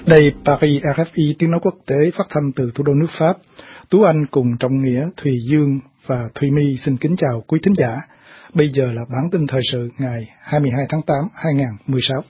Đây Paris RFI tiếng nói quốc tế phát thanh từ thủ đô nước Pháp. Tú Anh cùng Trọng Nghĩa, Thùy Dương và Thùy My xin kính chào quý thính giả. Bây giờ là bản tin thời sự ngày 22 tháng 8, 2016.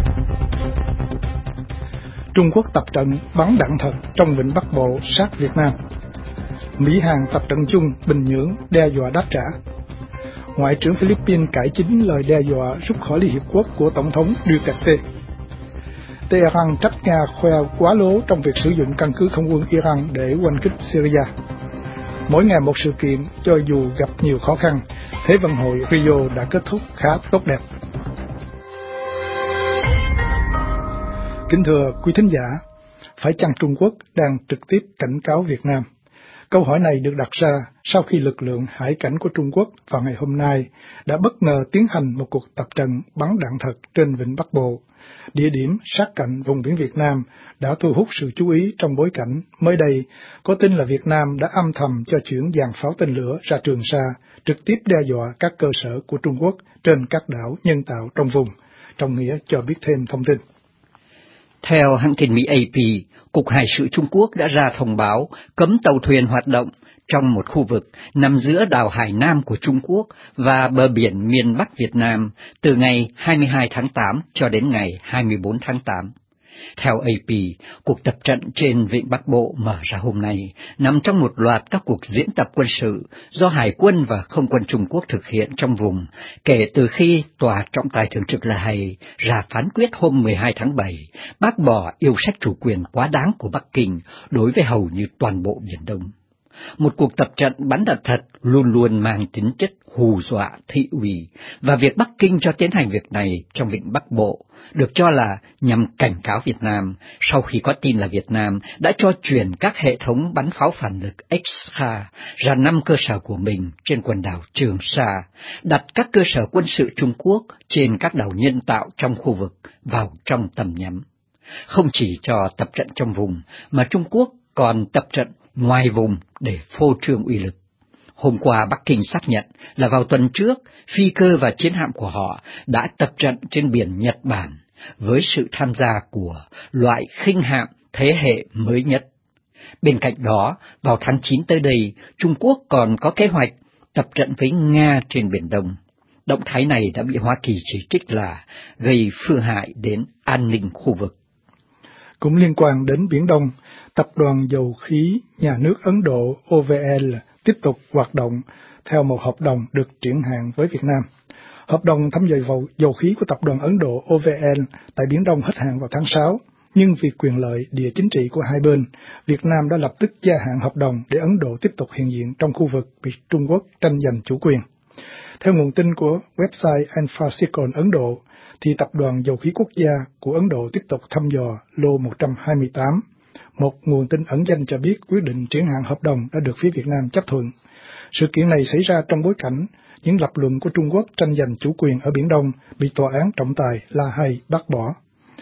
Trung Quốc tập trận bắn đạn thật trong vịnh Bắc Bộ sát Việt Nam. Mỹ Hàn tập trận chung Bình Nhưỡng đe dọa đáp trả. Ngoại trưởng Philippines cải chính lời đe dọa rút khỏi Liên Hiệp Quốc của Tổng thống Duterte. Tehran trách Nga khoe quá lố trong việc sử dụng căn cứ không quân Iran để oanh kích Syria. Mỗi ngày một sự kiện, cho dù gặp nhiều khó khăn, Thế vận hội Rio đã kết thúc khá tốt đẹp. Kính thưa quý thính giả, phải chăng Trung Quốc đang trực tiếp cảnh cáo Việt Nam? Câu hỏi này được đặt ra sau khi lực lượng hải cảnh của Trung Quốc vào ngày hôm nay đã bất ngờ tiến hành một cuộc tập trận bắn đạn thật trên vịnh Bắc Bộ. Địa điểm sát cạnh vùng biển Việt Nam đã thu hút sự chú ý trong bối cảnh mới đây có tin là Việt Nam đã âm thầm cho chuyển dàn pháo tên lửa ra Trường Sa, trực tiếp đe dọa các cơ sở của Trung Quốc trên các đảo nhân tạo trong vùng. Trọng Nghĩa cho biết thêm thông tin. Theo hãng tin Mỹ AP, Cục Hải sự Trung Quốc đã ra thông báo cấm tàu thuyền hoạt động trong một khu vực nằm giữa đảo Hải Nam của Trung Quốc và bờ biển miền Bắc Việt Nam từ ngày 22 tháng 8 cho đến ngày 24 tháng 8. Theo AP, cuộc tập trận trên vịnh Bắc Bộ mở ra hôm nay nằm trong một loạt các cuộc diễn tập quân sự do Hải quân và Không quân Trung Quốc thực hiện trong vùng, kể từ khi Tòa trọng tài thường trực La Hay ra phán quyết hôm 12 tháng 7 bác bỏ yêu sách chủ quyền quá đáng của Bắc Kinh đối với hầu như toàn bộ Biển Đông. Một cuộc tập trận bắn đạn thật luôn luôn mang tính chất hù dọa thị uy, và việc Bắc Kinh cho tiến hành việc này trong vịnh Bắc Bộ được cho là nhằm cảnh cáo Việt Nam sau khi có tin là Việt Nam đã cho chuyển các hệ thống bắn pháo phản lực X-3 ra 5 cơ sở của mình trên quần đảo Trường Sa, đặt các cơ sở quân sự Trung Quốc trên các đảo nhân tạo trong khu vực vào trong tầm nhắm. Không chỉ cho tập trận trong vùng, mà Trung Quốc còn tập trận ngoài vùng để phô trương uy lực. Hôm qua Bắc Kinh xác nhận là vào tuần trước, phi cơ và chiến hạm của họ đã tập trận trên biển Nhật Bản với sự tham gia của loại khinh hạm thế hệ mới nhất. Bên cạnh đó, vào tháng 9 tới đây, Trung Quốc còn có kế hoạch tập trận với Nga trên Biển Đông. Động thái này đã bị Hoa Kỳ chỉ trích là gây phương hại đến an ninh khu vực. Cũng liên quan đến Biển Đông, Tập đoàn Dầu khí Nhà nước Ấn Độ OVL tiếp tục hoạt động theo một hợp đồng được triển hạn với Việt Nam. Hợp đồng thăm dò dầu khí của Tập đoàn Ấn Độ OVL tại Biển Đông hết hạn vào tháng 6, nhưng vì quyền lợi địa chính trị của hai bên, Việt Nam đã lập tức gia hạn hợp đồng để Ấn Độ tiếp tục hiện diện trong khu vực bị Trung Quốc tranh giành chủ quyền. Theo nguồn tin của website Infosicon Ấn Độ, thì Tập đoàn Dầu khí Quốc gia của Ấn Độ tiếp tục thăm dò lô 128. Một nguồn tin ẩn danh cho biết quyết định triển hạn hợp đồng đã được phía Việt Nam chấp thuận. Sự kiện này xảy ra trong bối cảnh những lập luận của Trung Quốc tranh giành chủ quyền ở Biển Đông bị tòa án trọng tài La Hay bác bỏ.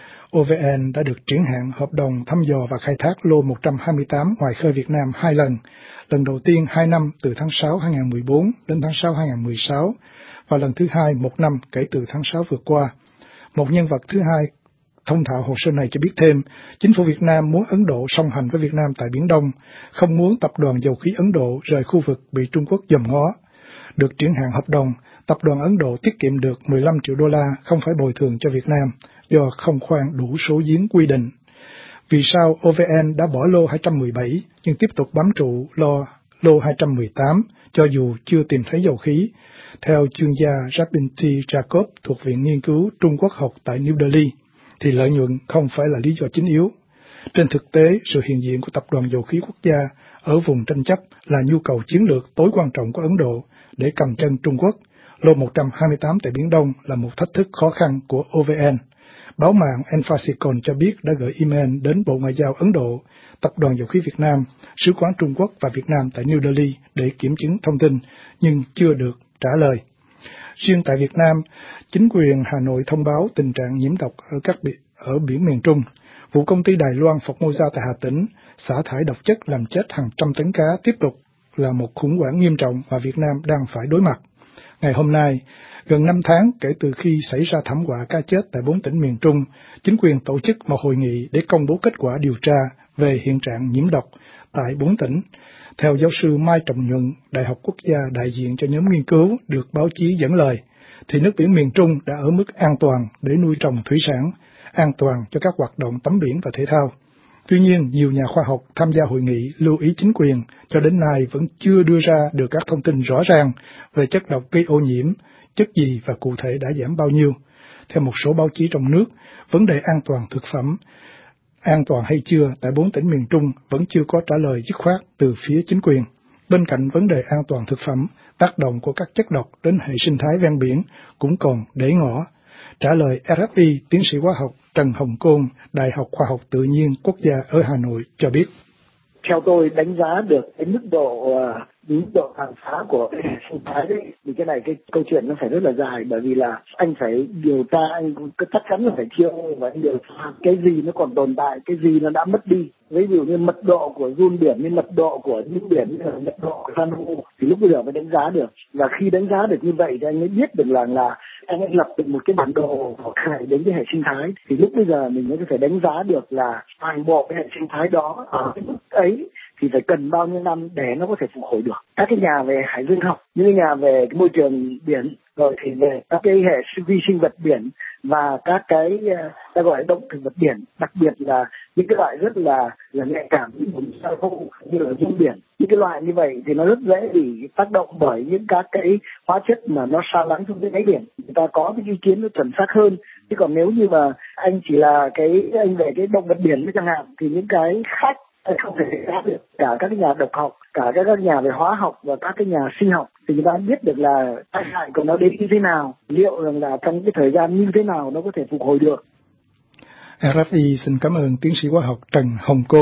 OVN đã được triển hạn hợp đồng thăm dò và khai thác lô 128 ngoài khơi Việt Nam 2 lần, lần đầu tiên 2 năm từ tháng 6 2014 đến tháng 6 2016, và lần thứ hai 1 năm kể từ tháng 6 vừa qua. Một nhân vật thứ hai thông thạo hồ sơ này cho biết thêm, chính phủ Việt Nam muốn Ấn Độ song hành với Việt Nam tại Biển Đông, không muốn Tập đoàn Dầu khí Ấn Độ rời khu vực bị Trung Quốc dòm ngó. Được triển hạn hợp đồng, Tập đoàn Ấn Độ tiết kiệm được 15 triệu đô la không phải bồi thường cho Việt Nam do không khoan đủ số giếng quy định. Vì sao OVN đã bỏ lô 217 nhưng tiếp tục bám trụ lô 218 cho dù chưa tìm thấy dầu khí? Theo chuyên gia Rabinti Jacob thuộc Viện Nghiên cứu Trung Quốc học tại New Delhi, thì lợi nhuận không phải là lý do chính yếu. Trên thực tế, sự hiện diện của Tập đoàn Dầu khí Quốc gia ở vùng tranh chấp là nhu cầu chiến lược tối quan trọng của Ấn Độ để cầm chân Trung Quốc. Lô 128 tại Biển Đông là một thách thức khó khăn của OVN. Báo mạng Infosicon cho biết đã gửi email đến Bộ Ngoại giao Ấn Độ, Tập đoàn Dầu khí Việt Nam, Sứ quán Trung Quốc và Việt Nam tại New Delhi để kiểm chứng thông tin, nhưng chưa được trả lời. Riêng tại Việt Nam, chính quyền Hà Nội thông báo tình trạng nhiễm độc ở biển miền Trung. Vụ công ty Đài Loan Formosa tại Hà Tĩnh xả thải độc chất làm chết hàng trăm tấn cá tiếp tục là một khủng hoảng nghiêm trọng mà Việt Nam đang phải đối mặt. Ngày hôm nay, gần 5 tháng kể từ khi xảy ra thảm họa cá chết tại 4 tỉnh miền Trung, chính quyền tổ chức một hội nghị để công bố kết quả điều tra về hiện trạng nhiễm độc tại 4 tỉnh. Theo giáo sư Mai Trọng Nhuận, Đại học Quốc gia đại diện cho nhóm nghiên cứu được báo chí dẫn lời, thì nước biển miền Trung đã ở mức an toàn để nuôi trồng thủy sản, an toàn cho các hoạt động tắm biển và thể thao. Tuy nhiên, nhiều nhà khoa học tham gia hội nghị lưu ý chính quyền cho đến nay vẫn chưa đưa ra được các thông tin rõ ràng về chất độc gây ô nhiễm, chất gì và cụ thể đã giảm bao nhiêu. Theo một số báo chí trong nước, vấn đề an toàn thực phẩm, an toàn hay chưa tại 4 tỉnh miền Trung vẫn chưa có trả lời dứt khoát từ phía chính quyền. Bên cạnh vấn đề an toàn thực phẩm, tác động của các chất độc đến hệ sinh thái ven biển cũng còn để ngỏ. Trả lời RFI, tiến sĩ hóa học Trần Hồng Côn, Đại học Khoa học Tự nhiên Quốc gia ở Hà Nội cho biết. Theo tôi đánh giá được cái mức độ tàn phá của cái hệ sinh thái đấy, thì cái câu chuyện nó phải rất là dài, bởi vì là anh phải điều tra, anh chắc chắn là phải chiêu và anh điều tra cái gì nó còn tồn tại, cái gì nó đã mất đi. Ví dụ như mật độ của dun biển, như mật độ của những biển, như là mật độ của san hô, thì lúc bây giờ mới đánh giá được. Và khi đánh giá được như vậy thì anh mới biết được là anh ấy lập được một cái bản đồ của hại đến cái hệ sinh thái. Thì lúc bây giờ mình mới có thể đánh giá được là toàn bộ cái hệ sinh thái đó ở cái mức ấy thì phải cần bao nhiêu năm để nó có thể phục hồi được. Các cái nhà về hải dương học, những cái nhà về cái môi trường biển, rồi thì về các cái hệ vi sinh vật biển và các cái ta gọi là động thực vật biển, đặc biệt là những cái loại rất là nhạy cảm như là run biển. Những cái loại như vậy thì nó rất dễ bị tác động bởi những các cái hóa chất mà nó xa lắng xuống dưới đáy biển. Người ta có cái ý kiến nó chuẩn xác hơn. Chứ còn nếu như mà anh chỉ là anh về cái động vật biển chẳng hạn, thì những cái khác không thể đánh được. Cả các cái nhà độc học, cả các nhà về hóa học và các cái nhà sinh học thì người ta biết được là tai hại của nó đến như thế nào, liệu rằng là trong cái thời gian như thế nào nó có thể phục hồi được. RFI xin cảm ơn tiến sĩ hóa học Trần Hồng Côn.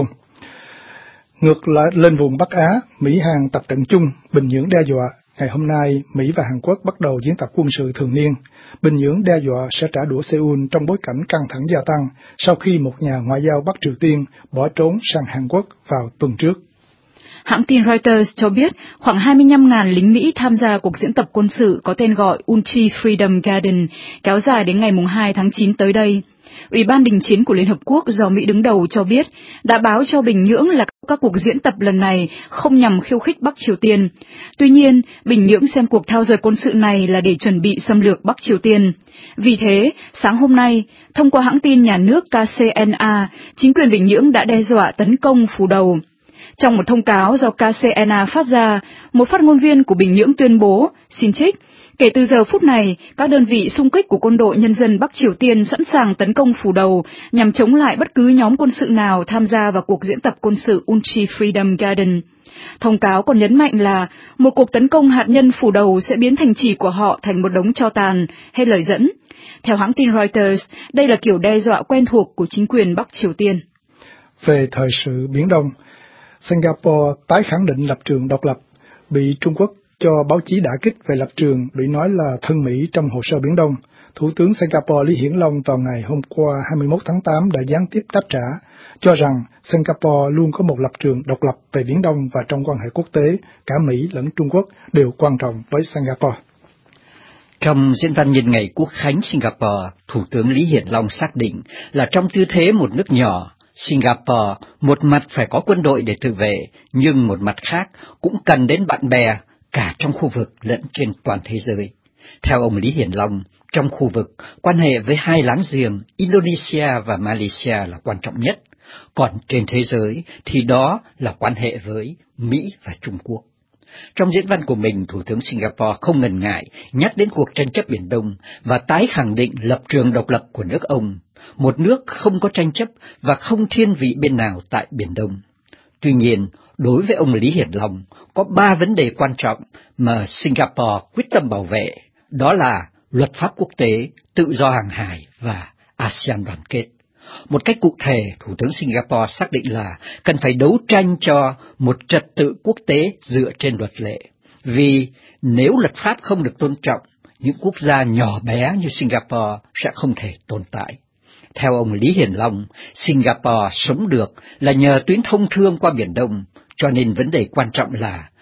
Ngược lại lên vùng Bắc Á, Mỹ Hàn tập trận chung, Bình Nhưỡng đe dọa. Ngày hôm nay, Mỹ và Hàn Quốc bắt đầu diễn tập quân sự thường niên. Bình Nhưỡng đe dọa sẽ trả đũa Seoul trong bối cảnh căng thẳng gia tăng sau khi một nhà ngoại giao Bắc Triều Tiên bỏ trốn sang Hàn Quốc vào tuần trước. Hãng tin Reuters cho biết khoảng 25.000 lính Mỹ tham gia cuộc diễn tập quân sự có tên gọi Unchi Freedom Garden kéo dài đến ngày 2 tháng 9 tới đây. Ủy ban đình chiến của Liên Hợp Quốc do Mỹ đứng đầu cho biết đã báo cho Bình Nhưỡng là các cuộc diễn tập lần này không nhằm khiêu khích Bắc Triều Tiên. Tuy nhiên, Bình Nhưỡng xem cuộc thao dượt quân sự này là để chuẩn bị xâm lược Bắc Triều Tiên. Vì thế, sáng hôm nay, thông qua hãng tin nhà nước KCNA, chính quyền Bình Nhưỡng đã đe dọa tấn công phủ đầu. Trong một thông cáo do KCNA phát ra, một phát ngôn viên của Bình Nhưỡng tuyên bố, xin trích, kể từ giờ phút này, các đơn vị xung kích của quân đội nhân dân Bắc Triều Tiên sẵn sàng tấn công phủ đầu nhằm chống lại bất cứ nhóm quân sự nào tham gia vào cuộc diễn tập quân sự Unchi Freedom Garden. Thông cáo còn nhấn mạnh là một cuộc tấn công hạt nhân phủ đầu sẽ biến thành trì của họ thành một đống tro tàn hay lời dẫn. Theo hãng tin Reuters, đây là kiểu đe dọa quen thuộc của chính quyền Bắc Triều Tiên. Về thời sự Biển Đông, Singapore tái khẳng định lập trường độc lập, bị Trung Quốc cho báo chí đả kích về lập trường bị nói là thân Mỹ trong hồ sơ Biển Đông. Thủ tướng Singapore Lý Hiển Long vào ngày hôm qua 21 tháng 8 đã gián tiếp đáp trả, cho rằng Singapore luôn có một lập trường độc lập về Biển Đông và trong quan hệ quốc tế, cả Mỹ lẫn Trung Quốc đều quan trọng với Singapore. Trong diễn văn nhân ngày Quốc khánh Singapore, Thủ tướng Lý Hiển Long xác định là trong tư thế một nước nhỏ, Singapore một mặt phải có quân đội để tự vệ, nhưng một mặt khác cũng cần đến bạn bè cả trong khu vực lẫn trên toàn thế giới. Theo ông Lý Hiển Long, trong khu vực, quan hệ với hai láng giềng Indonesia và Malaysia là quan trọng nhất, còn trên thế giới thì đó là quan hệ với Mỹ và Trung Quốc. Trong diễn văn của mình, Thủ tướng Singapore không ngần ngại nhắc đến cuộc tranh chấp Biển Đông và tái khẳng định lập trường độc lập của nước ông, một nước không có tranh chấp và không thiên vị bên nào tại Biển Đông. Tuy nhiên, đối với ông Lý Hiển Long, có 3 vấn đề quan trọng mà Singapore quyết tâm bảo vệ, đó là luật pháp quốc tế, tự do hàng hải và ASEAN đoàn kết. Một cách cụ thể, Thủ tướng Singapore xác định là cần phải đấu tranh cho một trật tự quốc tế dựa trên luật lệ. Vì nếu luật pháp không được tôn trọng, những quốc gia nhỏ bé như Singapore sẽ không thể tồn tại. Theo ông Lý Hiển Long, Singapore sống được là nhờ tuyến thông thương qua Biển Đông, cho nên vấn đề quan trọng là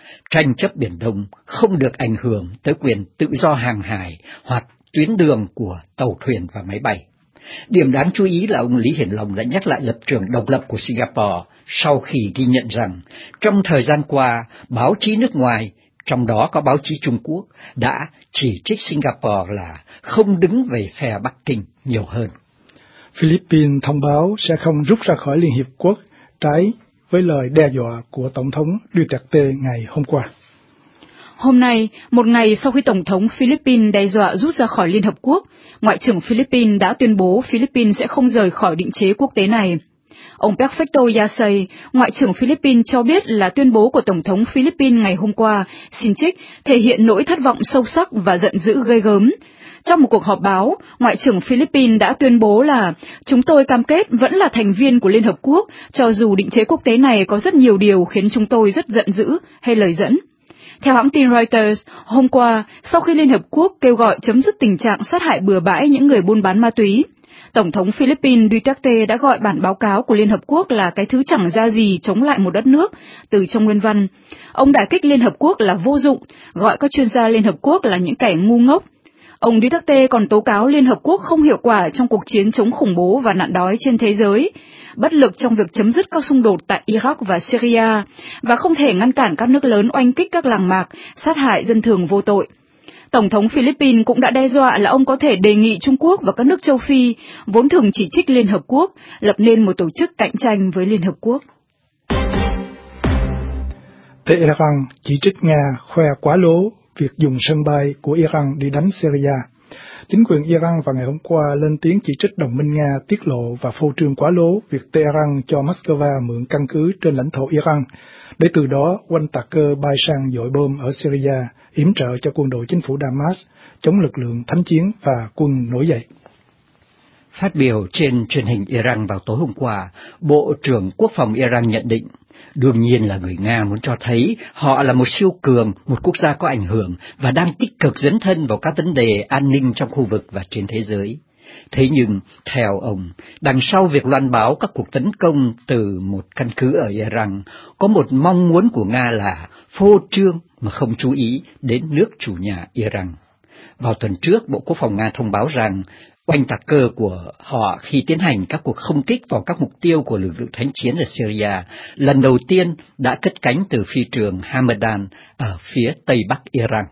tranh chấp Biển Đông không được ảnh hưởng tới quyền tự do hàng hải hoặc tuyến đường của tàu thuyền và máy bay. Điểm đáng chú ý là ông Lý Hiển Long đã nhắc lại lập trường độc lập của Singapore sau khi ghi nhận rằng trong thời gian qua, báo chí nước ngoài, trong đó có báo chí Trung Quốc, đã chỉ trích Singapore là không đứng về phe Bắc Kinh nhiều hơn. Philippines thông báo sẽ không rút ra khỏi Liên Hiệp Quốc, trái với lời đe dọa của Tổng thống Duterte ngày hôm qua. Hôm nay, một ngày sau khi Tổng thống Philippines đe dọa rút ra khỏi Liên Hợp Quốc, Ngoại trưởng Philippines đã tuyên bố Philippines sẽ không rời khỏi định chế quốc tế này. Ông Perfecto Yasay, Ngoại trưởng Philippines cho biết là tuyên bố của Tổng thống Philippines ngày hôm qua, xin trích, thể hiện nỗi thất vọng sâu sắc và giận dữ ghê gớm. Trong một cuộc họp báo, Ngoại trưởng Philippines đã tuyên bố là chúng tôi cam kết vẫn là thành viên của Liên Hợp Quốc, cho dù định chế quốc tế này có rất nhiều điều khiến chúng tôi rất giận dữ, hay lời dẫn. Theo hãng tin Reuters, hôm qua, sau khi Liên Hợp Quốc kêu gọi chấm dứt tình trạng sát hại bừa bãi những người buôn bán ma túy, Tổng thống Philippines Duterte đã gọi bản báo cáo của Liên Hợp Quốc là cái thứ chẳng ra gì chống lại một đất nước, từ trong nguyên văn. Ông đả kích Liên Hợp Quốc là vô dụng, gọi các chuyên gia Liên Hợp Quốc là những kẻ ngu ngốc. Ông Duterte còn tố cáo Liên Hợp Quốc không hiệu quả trong cuộc chiến chống khủng bố và nạn đói trên thế giới, bất lực trong việc chấm dứt các xung đột tại Iraq và Syria, và không thể ngăn cản các nước lớn oanh kích các làng mạc, sát hại dân thường vô tội. Tổng thống Philippines cũng đã đe dọa là ông có thể đề nghị Trung Quốc và các nước châu Phi, vốn thường chỉ trích Liên Hợp Quốc, lập nên một tổ chức cạnh tranh với Liên Hợp Quốc. Tehran chỉ trích Nga khoe quá lố việc dùng sân bay của Iran đi đánh Syria. Chính quyền Iran vào ngày hôm qua lên tiếng chỉ trích đồng minh Nga tiết lộ và phô trương quá lố việc Tehran cho Moscow mượn căn cứ trên lãnh thổ Iran, để từ đó oanh tạc cơ bay sang dội bom ở Syria, yểm trợ cho quân đội chính phủ Damas chống lực lượng thánh chiến và quân nổi dậy. Phát biểu trên truyền hình Iran vào tối hôm qua, Bộ trưởng Quốc phòng Iran nhận định, đương nhiên là người Nga muốn cho thấy họ là một siêu cường, một quốc gia có ảnh hưởng và đang tích cực dấn thân vào các vấn đề an ninh trong khu vực và trên thế giới. Thế nhưng, theo ông, đằng sau việc loan báo các cuộc tấn công từ một căn cứ ở Iran, có một mong muốn của Nga là phô trương mà không chú ý đến nước chủ nhà Iran. Vào tuần trước, Bộ Quốc phòng Nga thông báo rằng oanh tạc cơ của họ khi tiến hành các cuộc không kích vào các mục tiêu của lực lượng thánh chiến ở Syria lần đầu tiên đã cất cánh từ phi trường Hamadan ở phía tây bắc Iran.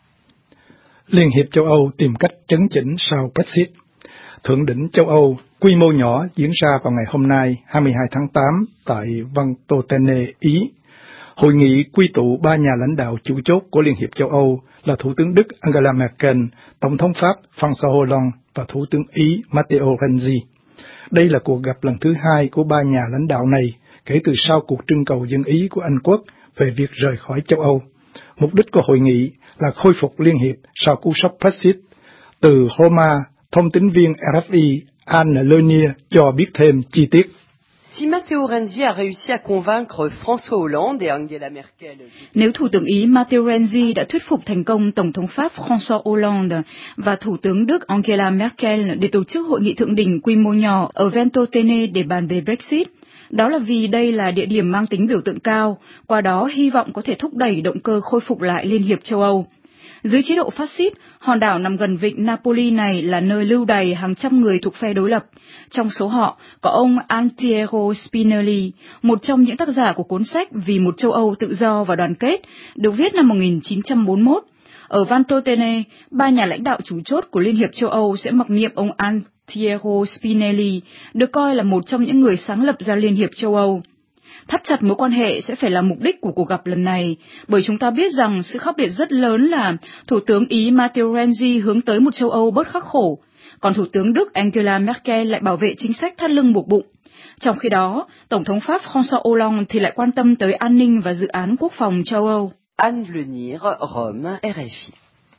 Liên hiệp châu Âu tìm cách chấn chỉnh sau Brexit. Thượng đỉnh châu Âu quy mô nhỏ diễn ra vào ngày hôm nay 22 tháng 8 tại Ventotene, Ý. Hội nghị quy tụ 3 nhà lãnh đạo chủ chốt của Liên hiệp châu Âu là Thủ tướng Đức Angela Merkel, Tổng thống Pháp François Hollande và Thủ tướng Ý Matteo Renzi. Đây là cuộc gặp lần thứ 2 của 3 nhà lãnh đạo này kể từ sau cuộc trưng cầu dân Ý của Anh Quốc về việc rời khỏi châu Âu. Mục đích của hội nghị là khôi phục liên hiệp sau cú sốc Brexit. Từ Roma, thông tín viên RFI Anne Lenier cho biết thêm chi tiết. Si Matteo Renzi a réussi à convaincre François Hollande et Angela Merkel. Nếu Thủ tướng Ý Matteo Renzi đã thuyết phục thành công Tổng thống Pháp François Hollande và Thủ tướng Đức Angela Merkel để tổ chức hội nghị thượng đỉnh quy mô nhỏ ở Ventotene để bàn về Brexit, đó là vì đây là địa điểm mang tính biểu tượng cao, qua đó hy vọng có thể thúc đẩy động cơ khôi phục lại Liên hiệp châu Âu. Dưới chế độ phát xít, hòn đảo nằm gần vịnh Napoli này là nơi lưu đày hàng trăm người thuộc phe đối lập. Trong số họ có ông Altiero Spinelli, một trong những tác giả của cuốn sách Vì một châu Âu tự do và đoàn kết, được viết năm 1941. Ở Ventotene, 3 nhà lãnh đạo chủ chốt của Liên hiệp châu Âu sẽ mặc niệm ông Altiero Spinelli, được coi là một trong những người sáng lập ra Liên hiệp châu Âu. Thắt chặt mối quan hệ sẽ phải là mục đích của cuộc gặp lần này, bởi chúng ta biết rằng sự khác biệt rất lớn là Thủ tướng Ý Matteo Renzi hướng tới một châu Âu bớt khắc khổ, còn Thủ tướng Đức Angela Merkel lại bảo vệ chính sách thắt lưng buộc bụng. Trong khi đó, Tổng thống Pháp François Hollande thì lại quan tâm tới an ninh và dự án quốc phòng châu Âu. Anne Lenier, Rome, RFI.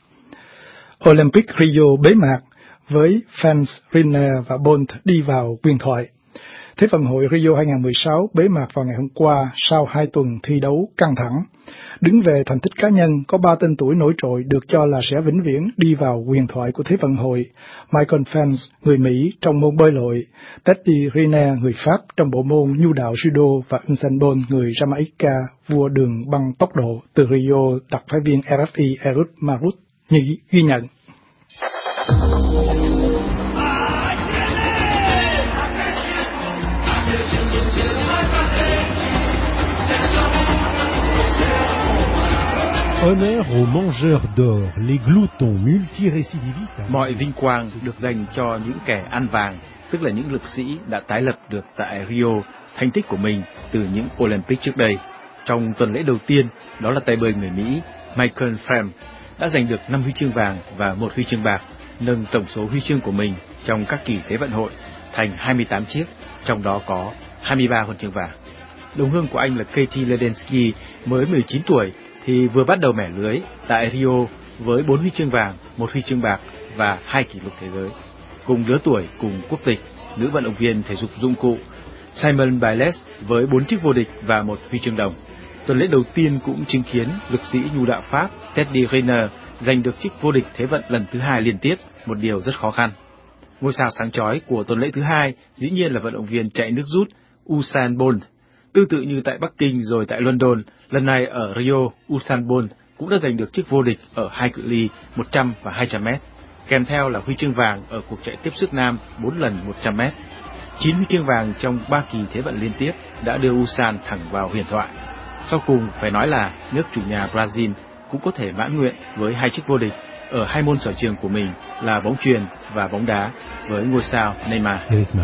Olympic Rio bế mạc với fans Rinner và Bolt đi vào huyền thoại. Thế vận hội Rio 2016 bế mạc vào ngày hôm qua sau 2 tuần thi đấu căng thẳng. Đứng về thành tích cá nhân, có 3 tên tuổi nổi trội được cho là sẽ vĩnh viễn đi vào huyền thoại của Thế vận hội. Michael Phelps, người Mỹ trong môn bơi lội, Teddy Riner, người Pháp trong bộ môn nhu đạo judo và Usain Bolt, người Jamaica, vua đường băng tốc độ từ Rio, đặc phái viên RFI Erut Marut ghi nhận. Honneur aux mangeurs d'or, les gloutons multirécidivistes. Mọi vinh quang được dành cho những kẻ ăn vàng, tức là những lực sĩ đã tái lập được tại Rio thành tích của mình từ những Olympic trước đây. Trong tuần lễ đầu tiên, đó là tay bơi người Mỹ Michael Phelps đã giành được 5 huy chương vàng và 1 huy chương bạc, nâng tổng số huy chương của mình trong các kỳ Thế vận hội thành 28 chiếc, trong đó có 23 huân chương vàng. Đồng hương của anh là Katie Ledecky, mới 19 tuổi, thì vừa bắt đầu mẻ lưới tại Rio với 4 huy chương vàng, 1 huy chương bạc và 2 kỷ lục thế giới. Cùng lứa tuổi, cùng quốc tịch, nữ vận động viên thể dục dụng cụ Simone Biles với 4 chức vô địch và 1 huy chương đồng. Tuần lễ đầu tiên cũng chứng kiến lực sĩ nhu đạo Pháp Teddy Riner giành được chức vô địch thế vận lần thứ 2 liên tiếp, một điều rất khó khăn. Ngôi sao sáng chói của tuần lễ thứ 2 dĩ nhiên là vận động viên chạy nước rút Usain Bolt. Tương tự như tại Bắc Kinh rồi tại London, lần này ở Rio, Usain Bolt cũng đã giành được chức vô địch ở 2 cự ly 100 và 200 m, kèm theo là huy chương vàng ở cuộc chạy tiếp sức nam 4 lần 100 m. 9 huy chương vàng trong 3 kỳ thế vận liên tiếp đã đưa Usain thẳng vào huyền thoại. Sau cùng phải nói là nước chủ nhà Brazil cũng có thể mãn nguyện với 2 chức vô địch ở 2 môn sở trường của mình là bóng chuyền và bóng đá với ngôi sao Neymar.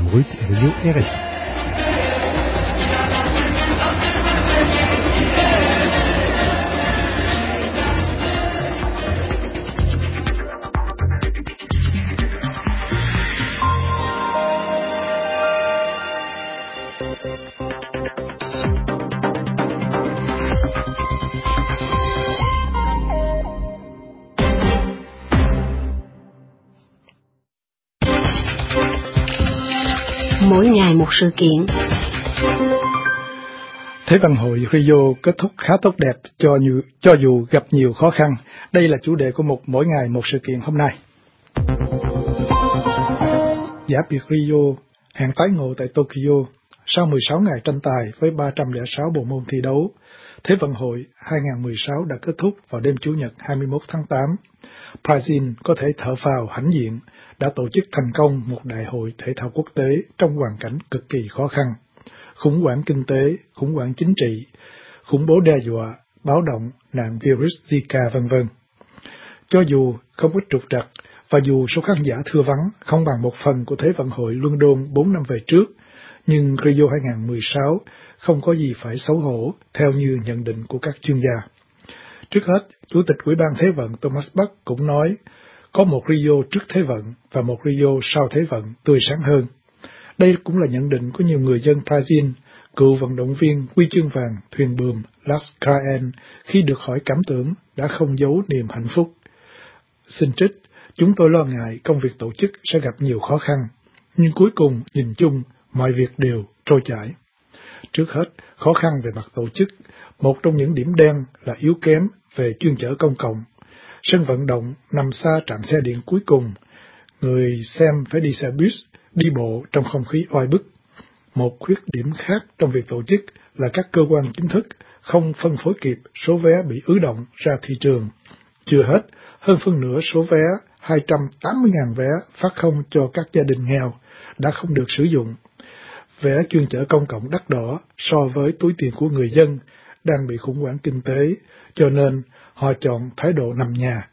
Mỗi ngày một sự kiện. Thế vận hội Rio kết thúc khá tốt đẹp cho dù gặp nhiều khó khăn. Đây là chủ đề của mỗi ngày một sự kiện hôm nay. Giả biệt Rio hẹn tái ngộ tại Tokyo sau 16 ngày tranh tài với 306 bộ môn thi đấu. Thế vận hội 2016 đã kết thúc vào đêm Chủ nhật 21 tháng 8. Brazil có thể thở phào hãnh diện đã tổ chức thành công một đại hội thể thao quốc tế trong hoàn cảnh cực kỳ khó khăn. Khủng hoảng kinh tế, khủng hoảng chính trị, khủng bố đe dọa, báo động, nạn virus Zika v.v. Cho dù không ít trục trặc và dù số khán giả thưa vắng không bằng một phần của Thế vận hội London 4 năm về trước, nhưng Rio 2016 không có gì phải xấu hổ theo như nhận định của các chuyên gia. Trước hết, Chủ tịch Ủy ban Thế vận Thomas Bach cũng nói có một Rio trước Thế vận và một Rio sau Thế vận tươi sáng hơn. Đây cũng là nhận định của nhiều người dân Brazil, cựu vận động viên huy chương vàng thuyền buồm Las Craen khi được hỏi cảm tưởng đã không giấu niềm hạnh phúc. Xin trích, chúng tôi lo ngại công việc tổ chức sẽ gặp nhiều khó khăn, nhưng cuối cùng nhìn chung mọi việc đều trôi chảy. Trước hết, khó khăn về mặt tổ chức, một trong những điểm đen là yếu kém về chuyên chở công cộng. Sân vận động nằm xa trạm xe điện cuối cùng, người xem phải đi xe bus, đi bộ trong không khí oi bức. Một khuyết điểm khác trong việc tổ chức là các cơ quan chính thức không phân phối kịp số vé bị ứ động ra thị trường. Chưa hết, hơn phân nửa số vé, 280.000 vé phát không cho các gia đình nghèo đã không được sử dụng. Vé chuyên chở công cộng đắt đỏ so với túi tiền của người dân đang bị khủng hoảng kinh tế, cho nên họ chọn thái độ nằm nhà.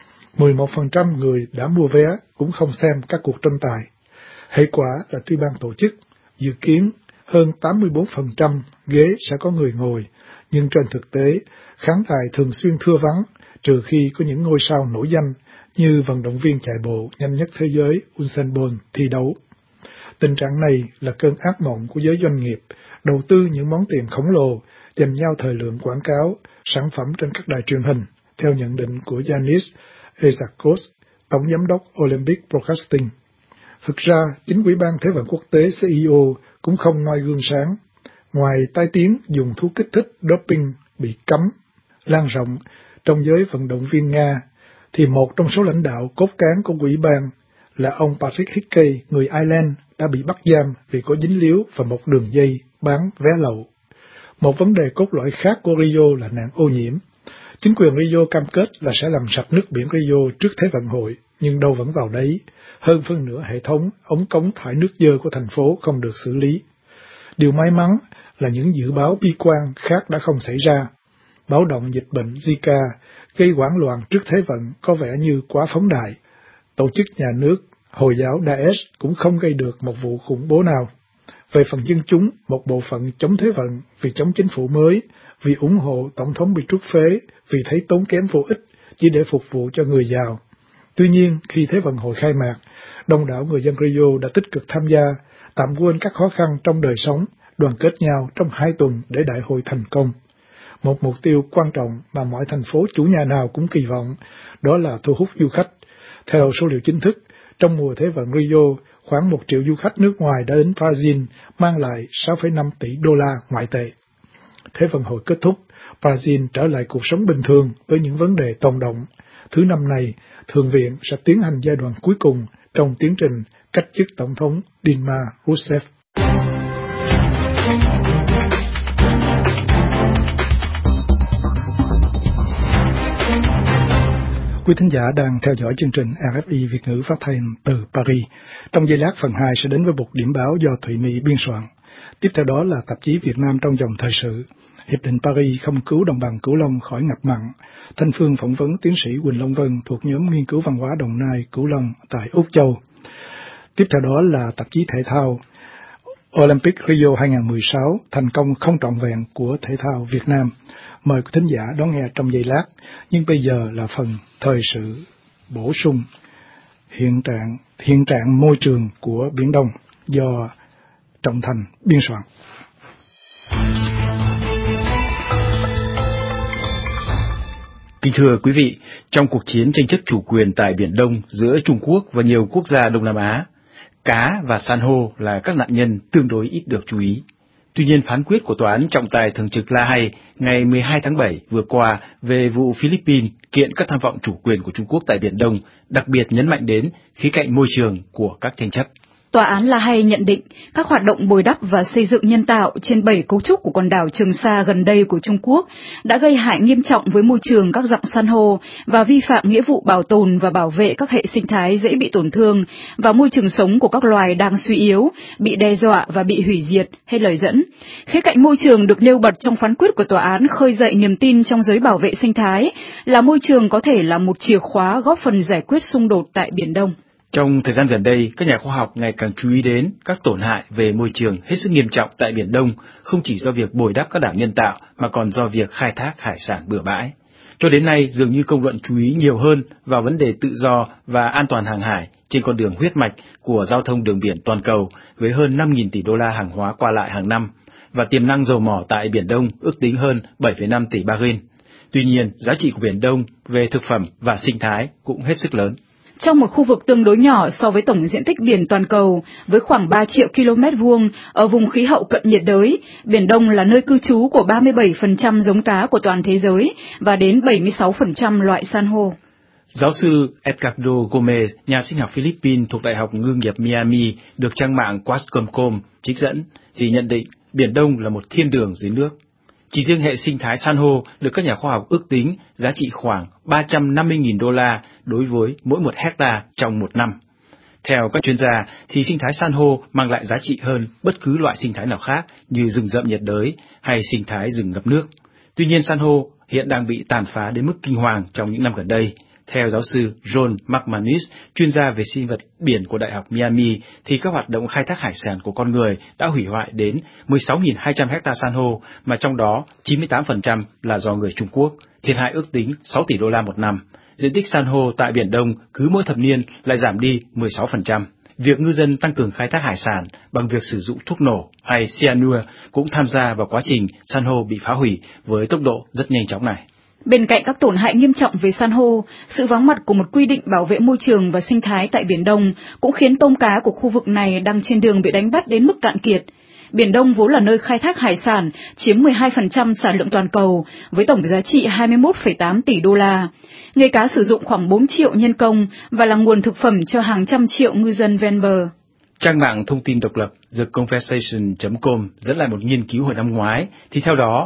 11% người đã mua vé cũng không xem các cuộc tranh tài. Hệ quả là tuy ban tổ chức dự kiến hơn 84% ghế sẽ có người ngồi, nhưng trên thực tế, khán đài thường xuyên thưa vắng, trừ khi có những ngôi sao nổi danh như vận động viên chạy bộ nhanh nhất thế giới Usain Bolt thi đấu. Tình trạng này là cơn ác mộng của giới doanh nghiệp, đầu tư những món tiền khổng lồ, dành nhau thời lượng quảng cáo, sản phẩm trên các đài truyền hình, theo nhận định của Yanis Ezakos, Tổng Giám đốc Olympic Broadcasting. Thực ra, chính Ủy ban Thế vận Quốc tế CIO cũng không noi gương sáng. Ngoài tai tiếng dùng thuốc kích thích doping bị cấm lan rộng trong giới vận động viên Nga, thì một trong số lãnh đạo cốt cán của ủy ban là ông Patrick Hickey, người Ireland, đã bị bắt giam vì có dính líu vào một đường dây bán vé lậu. Một vấn đề cốt lõi khác của Rio là nạn ô nhiễm. Chính quyền Rio cam kết là sẽ làm sạch nước biển Rio trước Thế vận hội, nhưng đâu vẫn vào đấy. Hơn phân nửa hệ thống ống cống thải nước dơ của thành phố không được xử lý. Điều may mắn là những dự báo bi quan khác đã không xảy ra. Báo động dịch bệnh Zika gây hoảng loạn trước Thế vận có vẻ như quá phóng đại. Tổ chức nhà nước Hồi giáo Daesh cũng không gây được một vụ khủng bố nào. Về phần dân chúng, một bộ phận chống Thế vận vì chống chính phủ mới, vì ủng hộ tổng thống bị trút phế, vì thấy tốn kém vô ích chỉ để phục vụ cho người giàu. Tuy nhiên, khi Thế vận hội khai mạc, đông đảo người dân Rio đã tích cực tham gia, tạm quên các khó khăn trong đời sống, đoàn kết nhau trong 2 tuần để đại hội thành công. Một mục tiêu quan trọng mà mọi thành phố chủ nhà nào cũng kỳ vọng, đó là thu hút du khách. Theo số liệu chính thức, trong mùa Thế vận Rio, khoảng 1 triệu du khách nước ngoài đã đến Brazil, mang lại 6,5 tỷ đô la ngoại tệ. Thế vận hội kết thúc, Brazil trở lại cuộc sống bình thường với những vấn đề tồn động. Thứ năm này, Thượng viện sẽ tiến hành giai đoạn cuối cùng trong tiến trình cách chức Tổng thống Dilma Rousseff. Quý thính giả đang theo dõi chương trình RFI Việt ngữ phát thanh từ Paris. Trong giây lát phần 2 sẽ đến với một điểm báo do Thụy Mỹ biên soạn. Tiếp theo đó là tạp chí Việt Nam trong dòng thời sự. Hiệp định Paris không cứu đồng bằng Cửu Long khỏi ngập mặn. Thanh Phương phỏng vấn tiến sĩ Quỳnh Long Vân thuộc nhóm nghiên cứu văn hóa Đồng Nai Cửu Long tại Úc Châu. Tiếp theo đó là tạp chí thể thao. Olympic Rio 2016, thành công không trọn vẹn của thể thao Việt Nam. Mời quý thính giả đón nghe trong giây lát. Nhưng bây giờ là phần thời sự bổ sung hiện trạng môi trường của Biển Đông do Trọng Thành biên soạn. Kính thưa quý vị, trong cuộc chiến tranh chấp chủ quyền tại Biển Đông giữa Trung Quốc và nhiều quốc gia Đông Nam Á, cá và san hô là các nạn nhân tương đối ít được chú ý. Tuy nhiên, phán quyết của Tòa án trọng tài thường trực La Hay ngày 12 tháng 7 vừa qua về vụ Philippines kiện các tham vọng chủ quyền của Trung Quốc tại Biển Đông đặc biệt nhấn mạnh đến khía cạnh môi trường của các tranh chấp. Tòa án La Hay nhận định các hoạt động bồi đắp và xây dựng nhân tạo trên 7 cấu trúc của quần đảo Trường Sa gần đây của Trung Quốc đã gây hại nghiêm trọng với môi trường các dặng san hô và vi phạm nghĩa vụ bảo tồn và bảo vệ các hệ sinh thái dễ bị tổn thương và môi trường sống của các loài đang suy yếu, bị đe dọa và bị hủy diệt. Hay lời dẫn, khía cạnh môi trường được nêu bật trong phán quyết của tòa án khơi dậy niềm tin trong giới bảo vệ sinh thái là môi trường có thể là một chìa khóa góp phần giải quyết xung đột tại Biển Đông. Trong thời gian gần đây, các nhà khoa học ngày càng chú ý đến các tổn hại về môi trường hết sức nghiêm trọng tại Biển Đông, không chỉ do việc bồi đắp các đảo nhân tạo mà còn do việc khai thác hải sản bừa bãi. Cho đến nay, dường như công luận chú ý nhiều hơn vào vấn đề tự do và an toàn hàng hải trên con đường huyết mạch của giao thông đường biển toàn cầu với hơn 5.000 tỷ đô la hàng hóa qua lại hàng năm và tiềm năng dầu mỏ tại Biển Đông ước tính hơn 7,5 tỷ barrel. Tuy nhiên, giá trị của Biển Đông về thực phẩm và sinh thái cũng hết sức lớn. Trong một khu vực tương đối nhỏ so với tổng diện tích biển toàn cầu, với khoảng 3 triệu km vuông ở vùng khí hậu cận nhiệt đới, Biển Đông là nơi cư trú của 37% giống cá của toàn thế giới và đến 76% loại san hô. Giáo sư Edgardo Gomez, nhà sinh học Philippines thuộc Đại học Ngư nghiệp Miami, được trang mạng Quascomcom trích dẫn, thì nhận định Biển Đông là một thiên đường dưới nước. Chỉ riêng hệ sinh thái san hô được các nhà khoa học ước tính giá trị khoảng 350.000 đô la đối với mỗi 1 hectare trong một năm. Theo các chuyên gia, thì sinh thái san hô mang lại giá trị hơn bất cứ loại sinh thái nào khác như rừng rậm nhiệt đới hay sinh thái rừng ngập nước. Tuy nhiên, san hô hiện đang bị tàn phá đến mức kinh hoàng trong những năm gần đây. Theo giáo sư John McManus, chuyên gia về sinh vật biển của Đại học Miami, thì các hoạt động khai thác hải sản của con người đã hủy hoại đến 16.200 hectare san hô, mà trong đó 98% là do người Trung Quốc, thiệt hại ước tính 6 tỷ đô la một năm. Diện tích san hô tại Biển Đông cứ mỗi thập niên lại giảm đi 16%. Việc ngư dân tăng cường khai thác hải sản bằng việc sử dụng thuốc nổ hay cyanua cũng tham gia vào quá trình san hô bị phá hủy với tốc độ rất nhanh chóng này. Bên cạnh các tổn hại nghiêm trọng về san hô, sự vắng mặt của một quy định bảo vệ môi trường và sinh thái tại Biển Đông cũng khiến tôm cá của khu vực này đang trên đường bị đánh bắt đến mức cạn kiệt. Biển Đông vốn là nơi khai thác hải sản, chiếm 12% sản lượng toàn cầu, với tổng giá trị 21,8 tỷ đô la. Nghề cá sử dụng khoảng 4 triệu nhân công và là nguồn thực phẩm cho hàng trăm triệu ngư dân ven bờ. Trang mạng thông tin độc lập theconversation.com dẫn lại một nghiên cứu hồi năm ngoái, thì theo đó,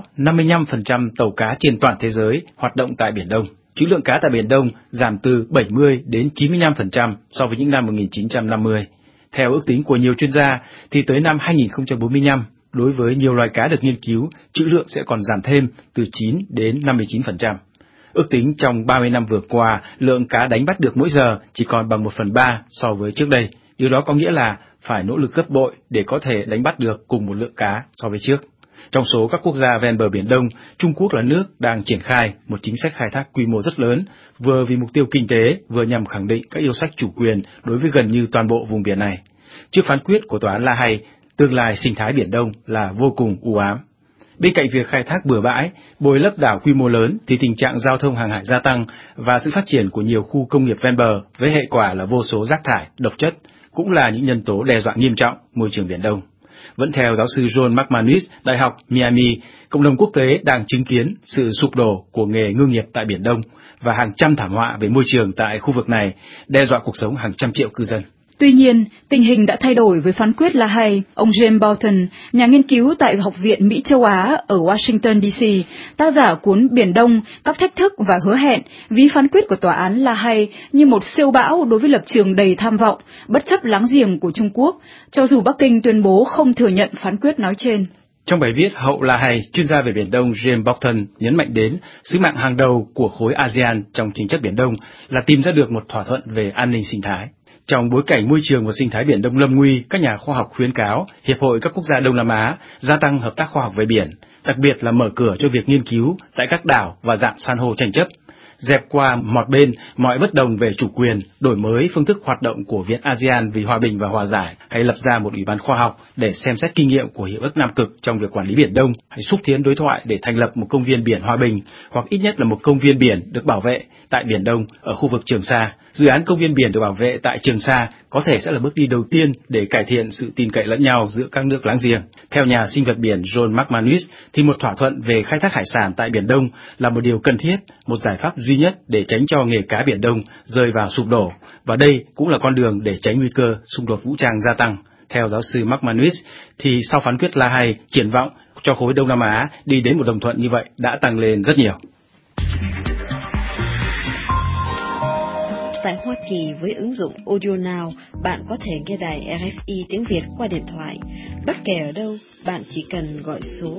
55% tàu cá trên toàn thế giới hoạt động tại Biển Đông. Trữ lượng cá tại Biển Đông giảm từ 70 đến 95% so với những năm 1950. Theo ước tính của nhiều chuyên gia, thì tới năm 2045, đối với nhiều loài cá được nghiên cứu, trữ lượng sẽ còn giảm thêm từ 9 đến 59%. Ước tính trong 30 năm vừa qua, lượng cá đánh bắt được mỗi giờ chỉ còn bằng 1/3 so với trước đây. Điều đó có nghĩa là phải nỗ lực gấp bội để có thể đánh bắt được cùng một lượng cá so với trước. Trong số các quốc gia ven bờ Biển Đông, Trung Quốc là nước đang triển khai một chính sách khai thác quy mô rất lớn, vừa vì mục tiêu kinh tế, vừa nhằm khẳng định các yêu sách chủ quyền đối với gần như toàn bộ vùng biển này. Trước phán quyết của Tòa án La Hay, tương lai sinh thái Biển Đông là vô cùng u ám. Bên cạnh việc khai thác bừa bãi, bồi lấp đảo quy mô lớn, thì tình trạng giao thông hàng hải gia tăng và sự phát triển của nhiều khu công nghiệp ven bờ với hệ quả là vô số rác thải, độc chất cũng là những nhân tố đe dọa nghiêm trọng môi trường Biển Đông. Vẫn theo giáo sư John McManus, Đại học Miami, cộng đồng quốc tế đang chứng kiến sự sụp đổ của nghề ngư nghiệp tại Biển Đông và hàng trăm thảm họa về môi trường tại khu vực này, đe dọa cuộc sống hàng trăm triệu cư dân. Tuy nhiên, tình hình đã thay đổi với phán quyết La Hay. Ông James Bolton, nhà nghiên cứu tại Học viện Mỹ châu Á ở Washington DC, tác giả cuốn Biển Đông, các thách thức và hứa hẹn, ví phán quyết của tòa án La Hay như một siêu bão đối với lập trường đầy tham vọng, bất chấp láng giềng của Trung Quốc, cho dù Bắc Kinh tuyên bố không thừa nhận phán quyết nói trên. Trong bài viết hậu La Hay, chuyên gia về Biển Đông James Bolton nhấn mạnh đến sứ mạng hàng đầu của khối ASEAN trong tranh chấp Biển Đông là tìm ra được một thỏa thuận về an ninh sinh thái. Trong bối cảnh môi trường và sinh thái Biển Đông lâm nguy, các nhà khoa học khuyến cáo Hiệp hội các quốc gia Đông Nam Á gia tăng hợp tác khoa học về biển, đặc biệt là mở cửa cho việc nghiên cứu tại các đảo và dạng san hô tranh chấp, dẹp qua một bên mọi bất đồng về chủ quyền, đổi mới phương thức hoạt động của Viện ASEAN vì hòa bình và hòa giải, hay lập ra một ủy ban khoa học để xem xét kinh nghiệm của Hiệp ước Nam Cực trong việc quản lý Biển Đông, hay xúc tiến đối thoại để thành lập một công viên biển hòa bình, hoặc ít nhất là một công viên biển được bảo vệ tại Biển Đông ở khu vực Trường Sa. Dự án công viên biển được bảo vệ tại Trường Sa có thể sẽ là bước đi đầu tiên để cải thiện sự tin cậy lẫn nhau giữa các nước láng giềng. Theo nhà sinh vật biển John McManus, thì một thỏa thuận về khai thác hải sản tại Biển Đông là một điều cần thiết, một giải pháp duy nhất để tránh cho nghề cá Biển Đông rơi vào sụp đổ, và đây cũng là con đường để tránh nguy cơ xung đột vũ trang gia tăng. Theo giáo sư McManus, thì sau phán quyết La Hay, triển vọng cho khối Đông Nam Á đi đến một đồng thuận như vậy đã tăng lên rất nhiều. Tại Hoa Kỳ, với ứng dụng Audio Now, bạn có thể nghe đài RFI tiếng Việt qua điện thoại. Bất kể ở đâu, bạn chỉ cần gọi số